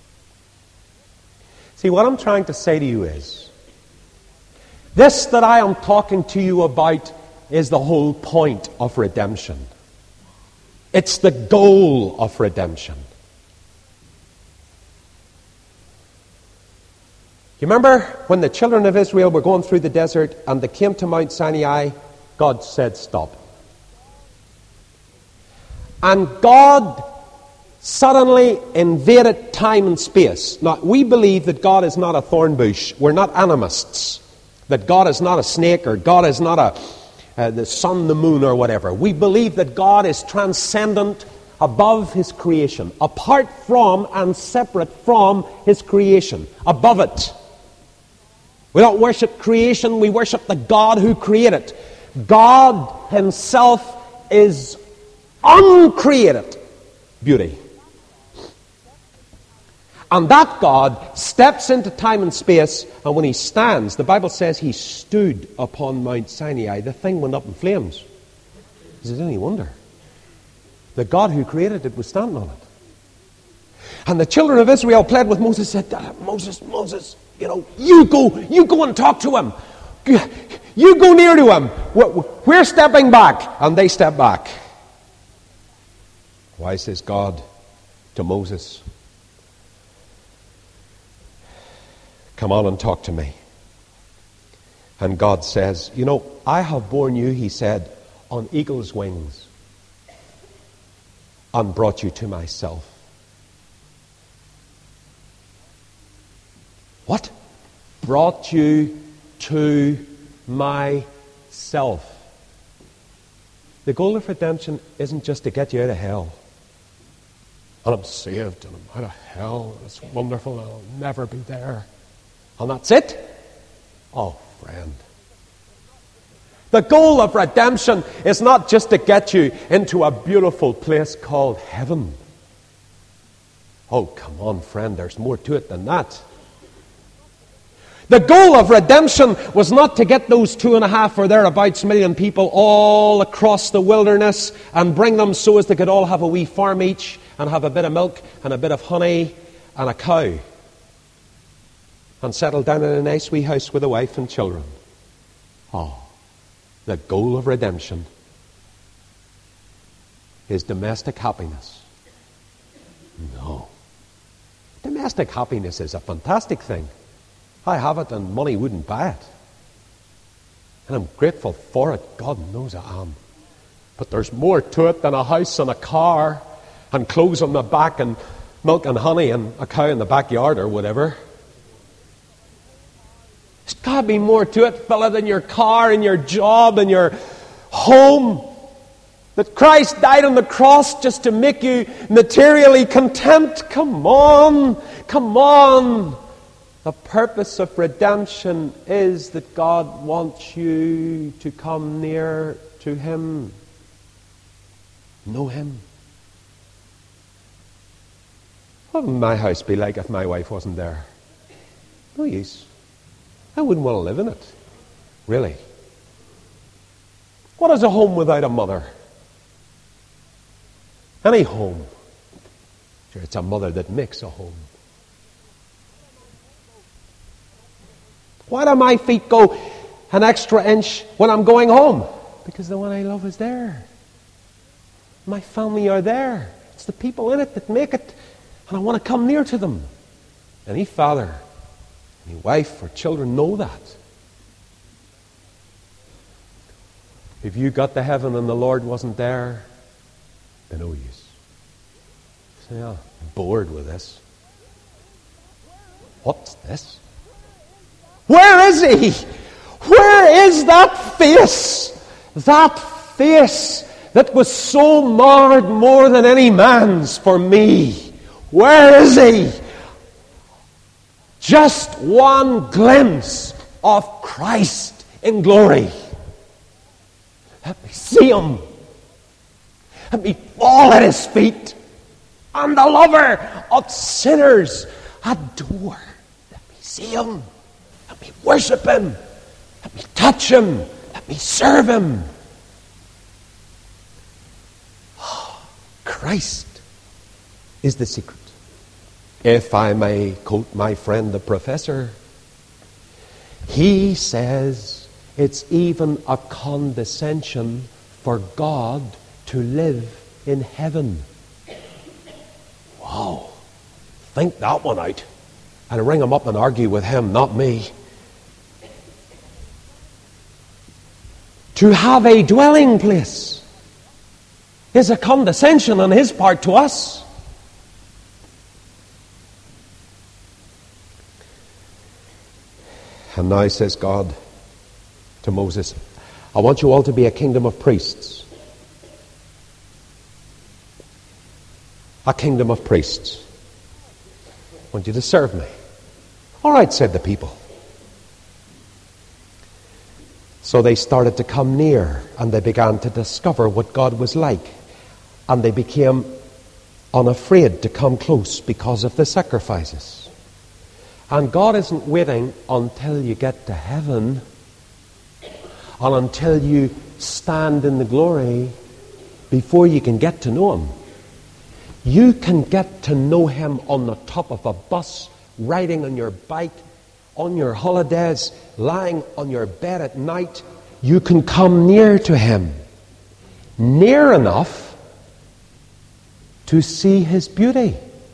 See, what I'm trying to say to you is, this that I am talking to you about is the whole point of redemption. It's the goal of redemption. You remember when the children of Israel were going through the desert and they came to Mount Sinai, God said stop. And God suddenly invaded time and space. Now, we believe that God is not a thorn bush. We're not animists. That God is not a snake, or God is not a uh, the sun, the moon, or whatever. We believe that God is transcendent, above His creation, apart from and separate from His creation, above it. We don't worship creation, we worship the God who created. God Himself is uncreated beauty. And that God steps into time and space, and when He stands, the Bible says He stood upon Mount Sinai. The thing went up in flames. Is it any wonder? The God who created it was standing on it. And the children of Israel pled with Moses, said, Moses, Moses, you know, you go, you go and talk to him. You go near to him. We're stepping back. And they step back. Why, says God to Moses, come on and talk to me. And God says, you know, I have borne you, He said, on eagle's wings and brought you to myself. What? Brought you to myself. The goal of redemption isn't just to get you out of hell. And I'm saved and I'm out of hell. It's wonderful and I'll never be there. And that's it? Oh, friend. The goal of redemption is not just to get you into a beautiful place called heaven. Oh, come on, friend, there's more to it than that. The goal of redemption was not to get those two and a half or thereabouts million people all across the wilderness and bring them so as they could all have a wee farm each and have a bit of milk and a bit of honey and a cow and settle down in a nice wee house with a wife and children. Oh, the goal of redemption is domestic happiness. No. Domestic happiness is a fantastic thing. I have it and money wouldn't buy it. And I'm grateful for it. God knows I am. But there's more to it than a house and a car and clothes on the back and milk and honey and a cow in the backyard or whatever. There's got to be more to it, fella, than your car and your job and your home. That Christ died on the cross just to make you materially content. Come on. Come on. The purpose of redemption is that God wants you to come near to Him. Know Him. What would my house be like if my wife wasn't there? No use. I wouldn't want to live in it. Really. What is a home without a mother? Any home. Sure, it's a mother that makes a home. Why do my feet go an extra inch when I'm going home? Because the one I love is there. My family are there. It's the people in it that make it. And I want to come near to them. Any father, any wife or children know that. If you got to heaven and the Lord wasn't there, then no use. So, yeah, I'm bored with this. What's this? Where is He? Where is that face? That face that was so marred more than any man's for me. Where is He? Just one glimpse of Christ in glory. Let me see Him. Let me fall at His feet. I'm the lover of sinners. Adore. Let me see Him. Let me worship Him. Let me touch Him. Let me serve Him. Oh, Christ is the secret. If I may quote my friend the professor, he says it's even a condescension for God to live in heaven. Wow. Think that one out. And ring him up and argue with him, not me. To have a dwelling place is a condescension on His part to us. And now says God to Moses, I want you all to be a kingdom of priests. A kingdom of priests. I want you to serve me. All right, said the people. So they started to come near and they began to discover what God was like. And they became unafraid to come close because of the sacrifices. And God isn't waiting until you get to heaven and until you stand in the glory before you can get to know Him. You can get to know Him on the top of a bus, riding on your bike, on your holidays, lying on your bed at night. You can come near to Him, near enough to see His beauty.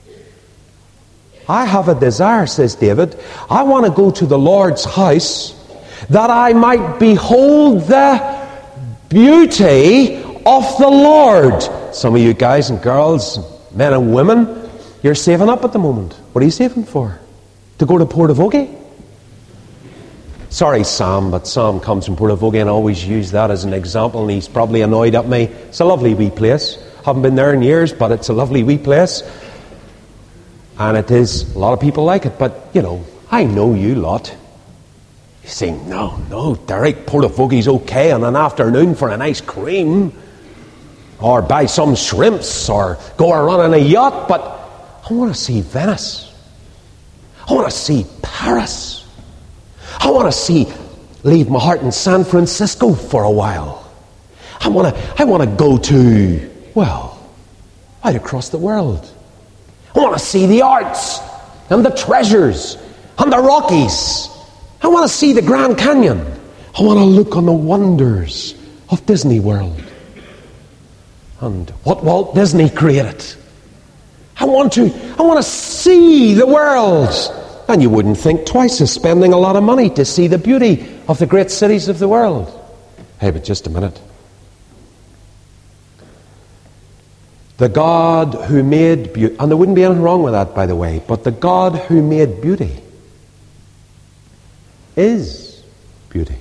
I have a desire, says David. I want to go to the Lord's house that I might behold the beauty of the Lord. Some of you guys and girls, men and women, you're saving up at the moment. What are you saving for? To go to Portavogie? Sorry, Sam, but Sam comes from Portavogie and I always use that as an example, and he's probably annoyed at me. It's a lovely wee place. Haven't been there in years, but it's a lovely wee place. And it is, a lot of people like it, but, you know, I know you lot. You say, no, no, Derek, Portavogie's okay on an afternoon for an ice cream, or buy some shrimps, or go a run on a yacht, but I want to see Venice. I want to see Paris. I want to see, leave my heart in San Francisco for a while. I want to, I want to go to, well, right across the world. I want to see the arts and the treasures and the Rockies. I want to see the Grand Canyon. I want to look on the wonders of Disney World and what Walt Disney created. I want to, I want to see the world. And you wouldn't think twice of spending a lot of money to see the beauty of the great cities of the world. Hey, but just a minute. The God who made beauty, and there wouldn't be anything wrong with that, by the way, but the God who made beauty is beauty.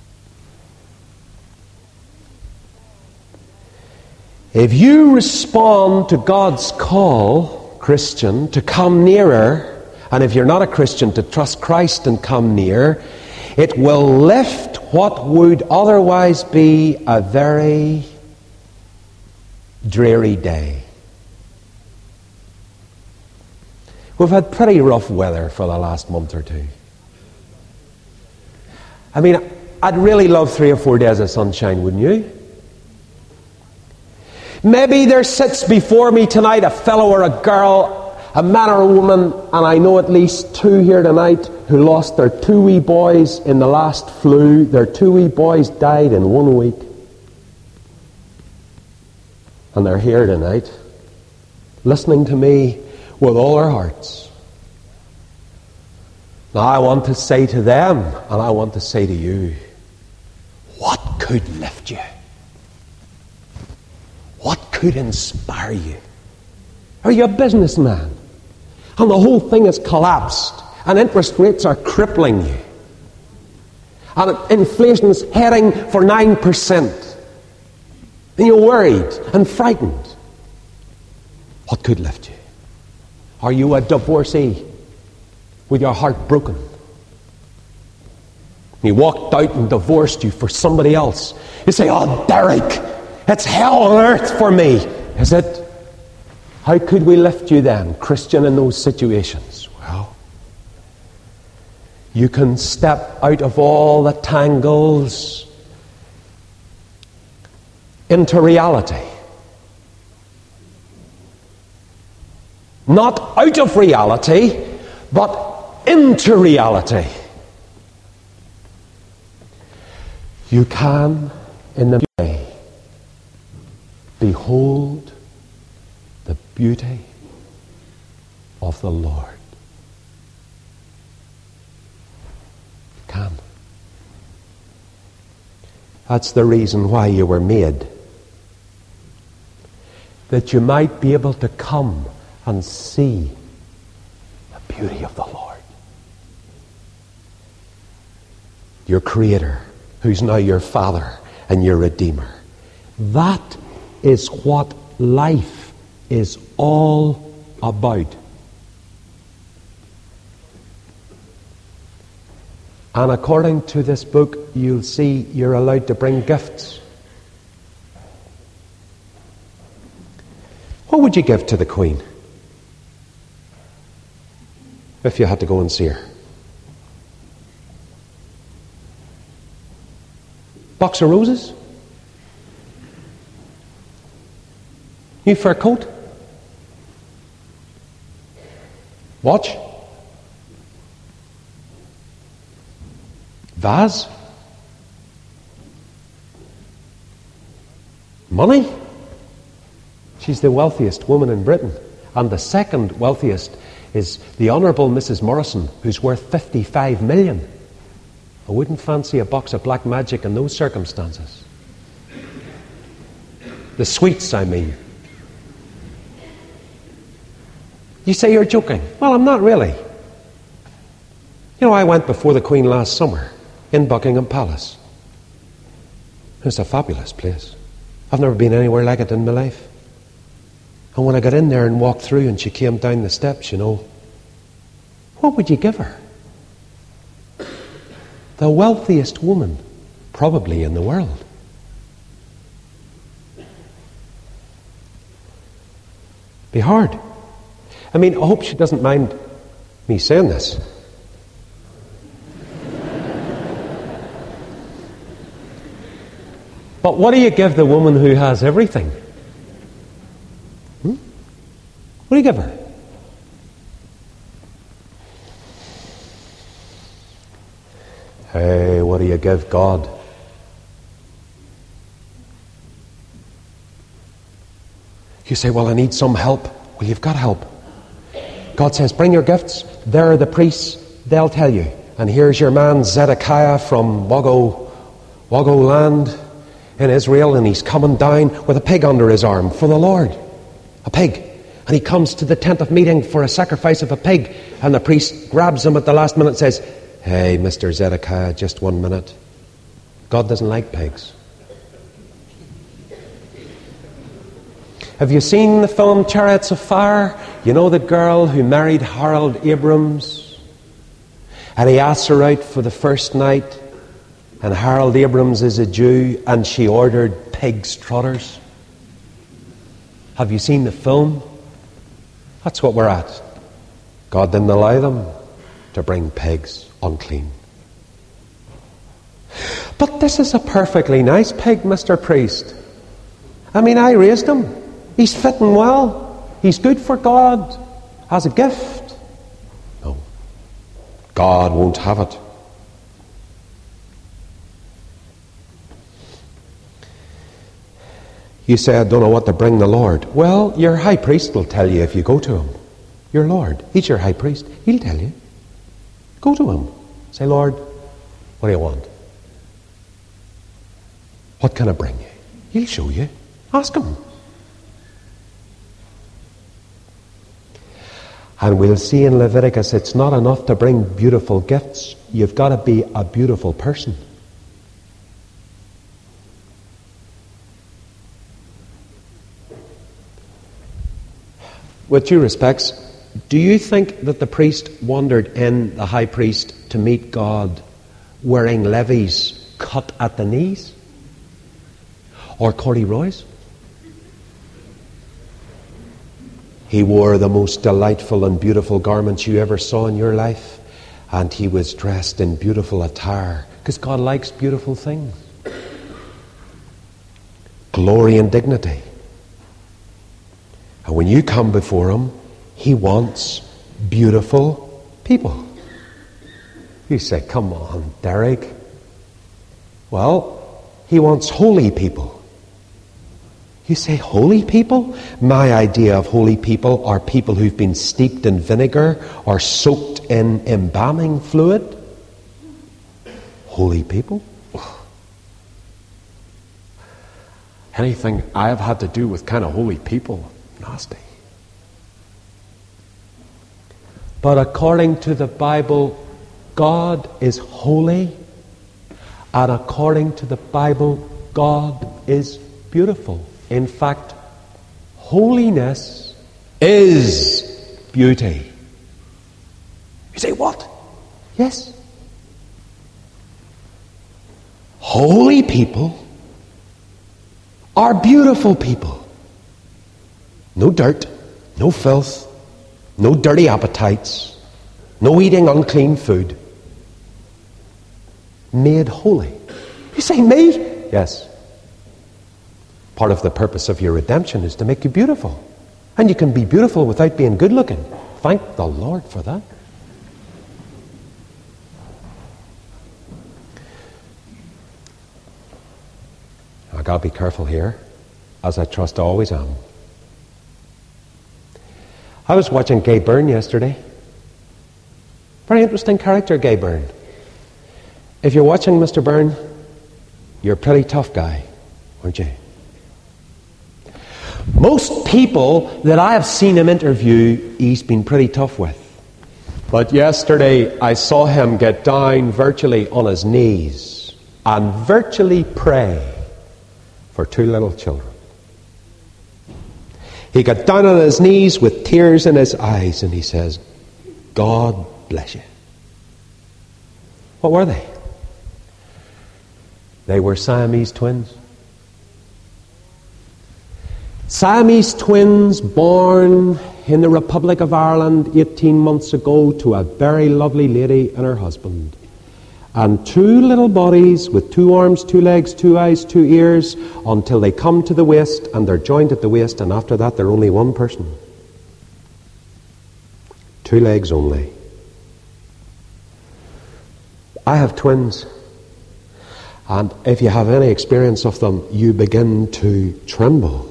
If you respond to God's call, Christian, to come nearer, and if you're not a Christian, to trust Christ and come near, it will lift what would otherwise be a very dreary day. We've had pretty rough weather for the last month or two. I mean, I'd really love three or four days of sunshine, wouldn't you? Maybe there sits before me tonight a fellow or a girl, a man or a woman, and I know at least two here tonight who lost their two wee boys in the last flu. Their two wee boys died in one week. And they're here tonight, listening to me with all their hearts. Now I want to say to them, and I want to say to you, what could lift you? What could inspire you? Are you a businessman? And the whole thing has collapsed, and interest rates are crippling you. And inflation's heading for nine percent. And you're worried and frightened. What could lift you? Are you a divorcee with your heart broken? He walked out and divorced you for somebody else. You say, oh, Derek, it's hell on earth for me. Is it? How could we lift you then, Christian, in those situations? Well, you can step out of all the tangles into reality. Not out of reality, but into reality. You can, in the way, behold the beauty of the Lord. You can. That's the reason why you were made. That you might be able to come and see the beauty of the Lord. Your Creator, who's now your Father and your Redeemer. That is what life is all about. And according to this book, you'll see you're allowed to bring gifts. What would you give to the Queen if you had to go and see her? Box of roses? New fur coat? Watch? Vase? Money? She's the wealthiest woman in Britain. And the second wealthiest is the Honourable Missus Morrison, who's worth fifty-five million. I wouldn't fancy a box of black magic in those circumstances. The sweets, I mean. You say you're joking. Well, I'm not really. You know, I went before the Queen last summer in Buckingham Palace. It's a fabulous place. I've never been anywhere like it in my life. And when I got in there and walked through and she came down the steps, you know, what would you give her? The wealthiest woman probably in the world. Be hard. I mean, I hope she doesn't mind me saying this. But what do you give the woman who has everything? Hmm? What do you give her? Hey, what do you give God? You say, well, I need some help. Well, you've got help. God says, bring your gifts. There are the priests. They'll tell you. And here's your man Zedekiah from Wago, Wago land in Israel, and he's coming down with a pig under his arm for the Lord. A pig. And he comes to the tent of meeting for a sacrifice of a pig. And the priest grabs him at the last minute and says, hey, Mister Zedekiah, just one minute. God doesn't like pigs. Have you seen the film Chariots of Fire? You know the girl who married Harold Abrams? And he asks her out for the first night. And Harold Abrams is a Jew, and she ordered pig's trotters. Have you seen the film? That's what we're at. God didn't allow them to bring pigs unclean. But this is a perfectly nice pig, Mister Priest. I mean, I raised him. He's fitting well. He's good for God as a gift. No. God won't have it. You say, I don't know what to bring the Lord. Well, your high priest will tell you if you go to him. Your Lord. He's your high priest. He'll tell you. Go to him. Say, Lord, what do you want? What can I bring you? He'll show you. Ask him. And we'll see in Leviticus, it's not enough to bring beautiful gifts. You've got to be a beautiful person. With due respects, do you think that the priest wandered in, the high priest, to meet God wearing levies cut at the knees? Or corduroys? He wore the most delightful and beautiful garments you ever saw in your life, and he was dressed in beautiful attire, because God likes beautiful things. Glory and dignity. And when you come before him, he wants beautiful people. You say, come on, Derek. Well, he wants holy people. You say, holy people? My idea of holy people are people who've been steeped in vinegar or soaked in embalming fluid. Holy people? Anything I have had to do with kind of holy people, nasty. But according to the Bible, God is holy, and according to the Bible, God is beautiful. In fact, holiness is beauty. You say, what? Yes. Holy people are beautiful people. No dirt, no filth, no dirty appetites, no eating unclean food. Made holy. You say, me? Yes. Part of the purpose of your redemption is to make you beautiful. And you can be beautiful without being good looking. Thank the Lord for that. I gotta be careful here, as I trust I always am. I was watching Gay Byrne yesterday. Very interesting character, Gay Byrne. If you're watching Mister Byrne, you're a pretty tough guy, aren't you? Most people that I have seen him interview, he's been pretty tough with. But yesterday I saw him get down virtually on his knees and virtually pray for two little children. He got down on his knees with tears in his eyes and he says, God bless you. What were they? They were Siamese twins. Siamese twins born in the Republic of Ireland eighteen months ago to a very lovely lady and her husband. And two little bodies with two arms, two legs, two eyes, two ears, until they come to the waist and they're joined at the waist, and after that they're only one person. Two legs only. I have twins. And if you have any experience of them, you begin to tremble.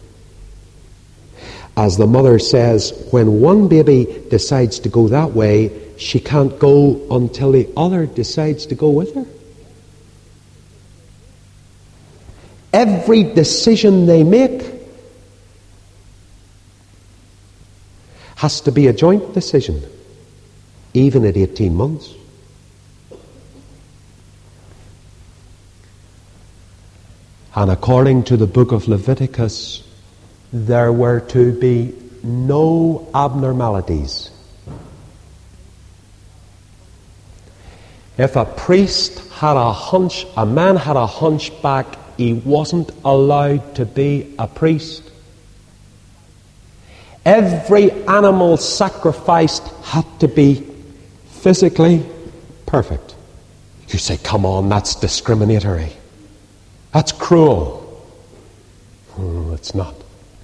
As the mother says, when one baby decides to go that way, she can't go until the other decides to go with her. Every decision they make has to be a joint decision, even at eighteen months. And according to the book of Leviticus, there were to be no abnormalities. If a priest had a hunch, a man had a hunchback, he wasn't allowed to be a priest. Every animal sacrificed had to be physically perfect. You say, come on, that's discriminatory. That's cruel. Oh, it's not.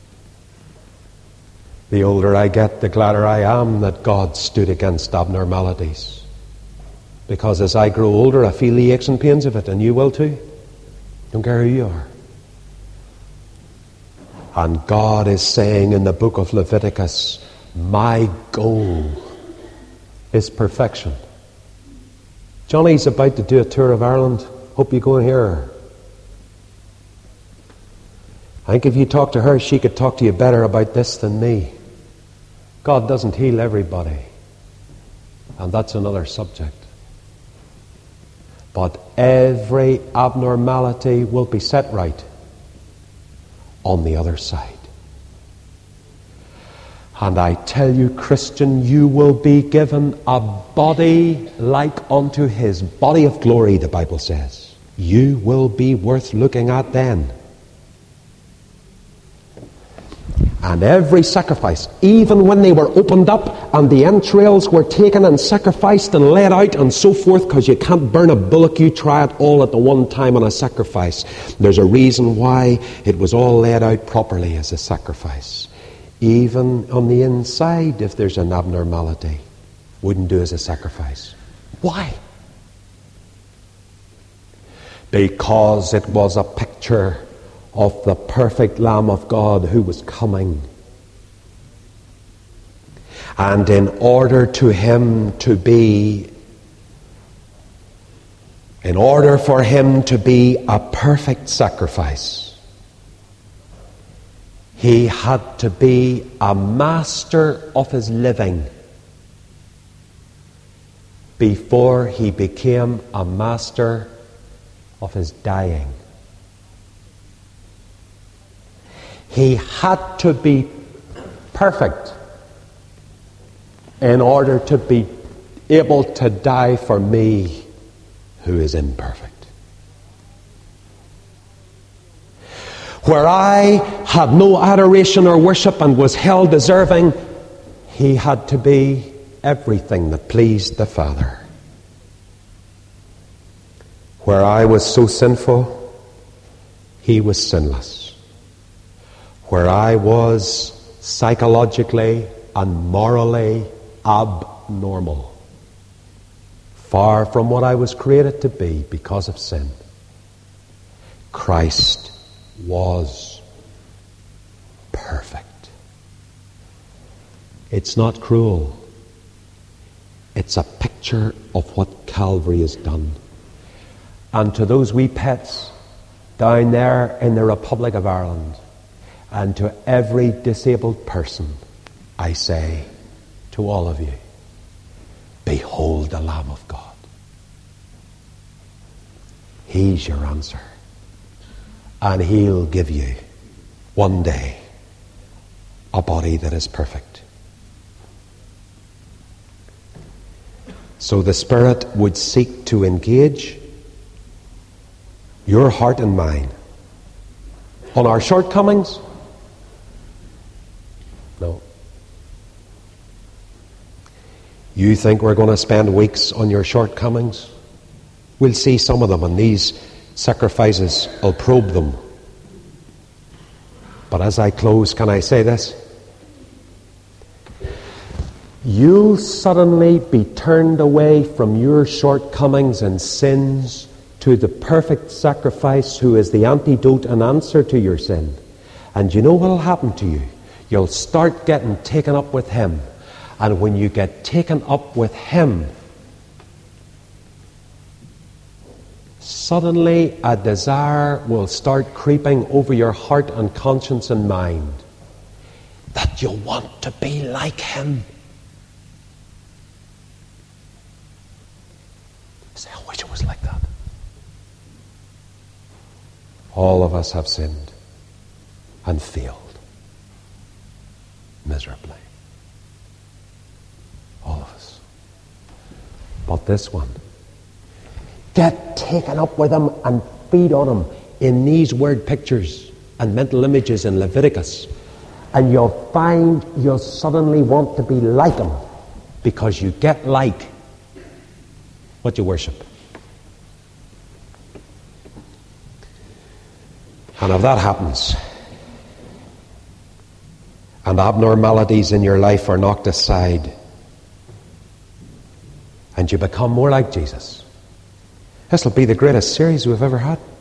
The older I get, the gladder I am that God stood against abnormalities. Because as I grow older, I feel the aches and pains of it, and you will too. Don't care who you are. And God is saying in the book of Leviticus, my goal is perfection. Johnny's about to do a tour of Ireland. Hope you go and hear her. I think if you talk to her, she could talk to you better about this than me. God doesn't heal everybody. And that's another subject. But every abnormality will be set right on the other side. And I tell you, Christian, you will be given a body like unto his body of glory, the Bible says. You will be worth looking at then. And every sacrifice, even when they were opened up and the entrails were taken and sacrificed and laid out and so forth, because you can't burn a bullock, you try it all at the one time on a sacrifice. There's a reason why it was all laid out properly as a sacrifice. Even on the inside, if there's an abnormality, wouldn't do as a sacrifice. Why? Because it was a picture of the perfect Lamb of God who was coming. And in order to him to be, in order for him to be a perfect sacrifice, he had to be a master of his living before he became a master of his dying. He had to be perfect in order to be able to die for me who is imperfect. Where I had no adoration or worship and was held deserving, he had to be everything that pleased the Father. Where I was so sinful, he was sinless. Where I was psychologically and morally abnormal, far from what I was created to be because of sin, Christ was perfect. It's not cruel. It's a picture of what Calvary has done. And to those wee pets down there in the Republic of Ireland, and to every disabled person, I say to all of you, behold the Lamb of God. He's your answer. And he'll give you one day a body that is perfect. So the Spirit would seek to engage your heart and mine on our shortcomings. No. You think we're going to spend weeks on your shortcomings? We'll see some of them, and these sacrifices will probe them. But as I close, can I say this? You'll suddenly be turned away from your shortcomings and sins to the perfect sacrifice, who is the antidote and answer to your sin. And you know what will happen to you? You'll start getting taken up with Him. And when you get taken up with Him, suddenly a desire will start creeping over your heart and conscience and mind that you'll want to be like Him. You say, I wish it was like that. All of us have sinned and failed miserably. All of us. But this one, get taken up with Him and feed on Him in these word pictures and mental images in Leviticus, and you'll find you'll suddenly want to be like Him, because you get like what you worship. And if that happens, and abnormalities in your life are knocked aside, and you become more like Jesus, this will be the greatest series we've ever had.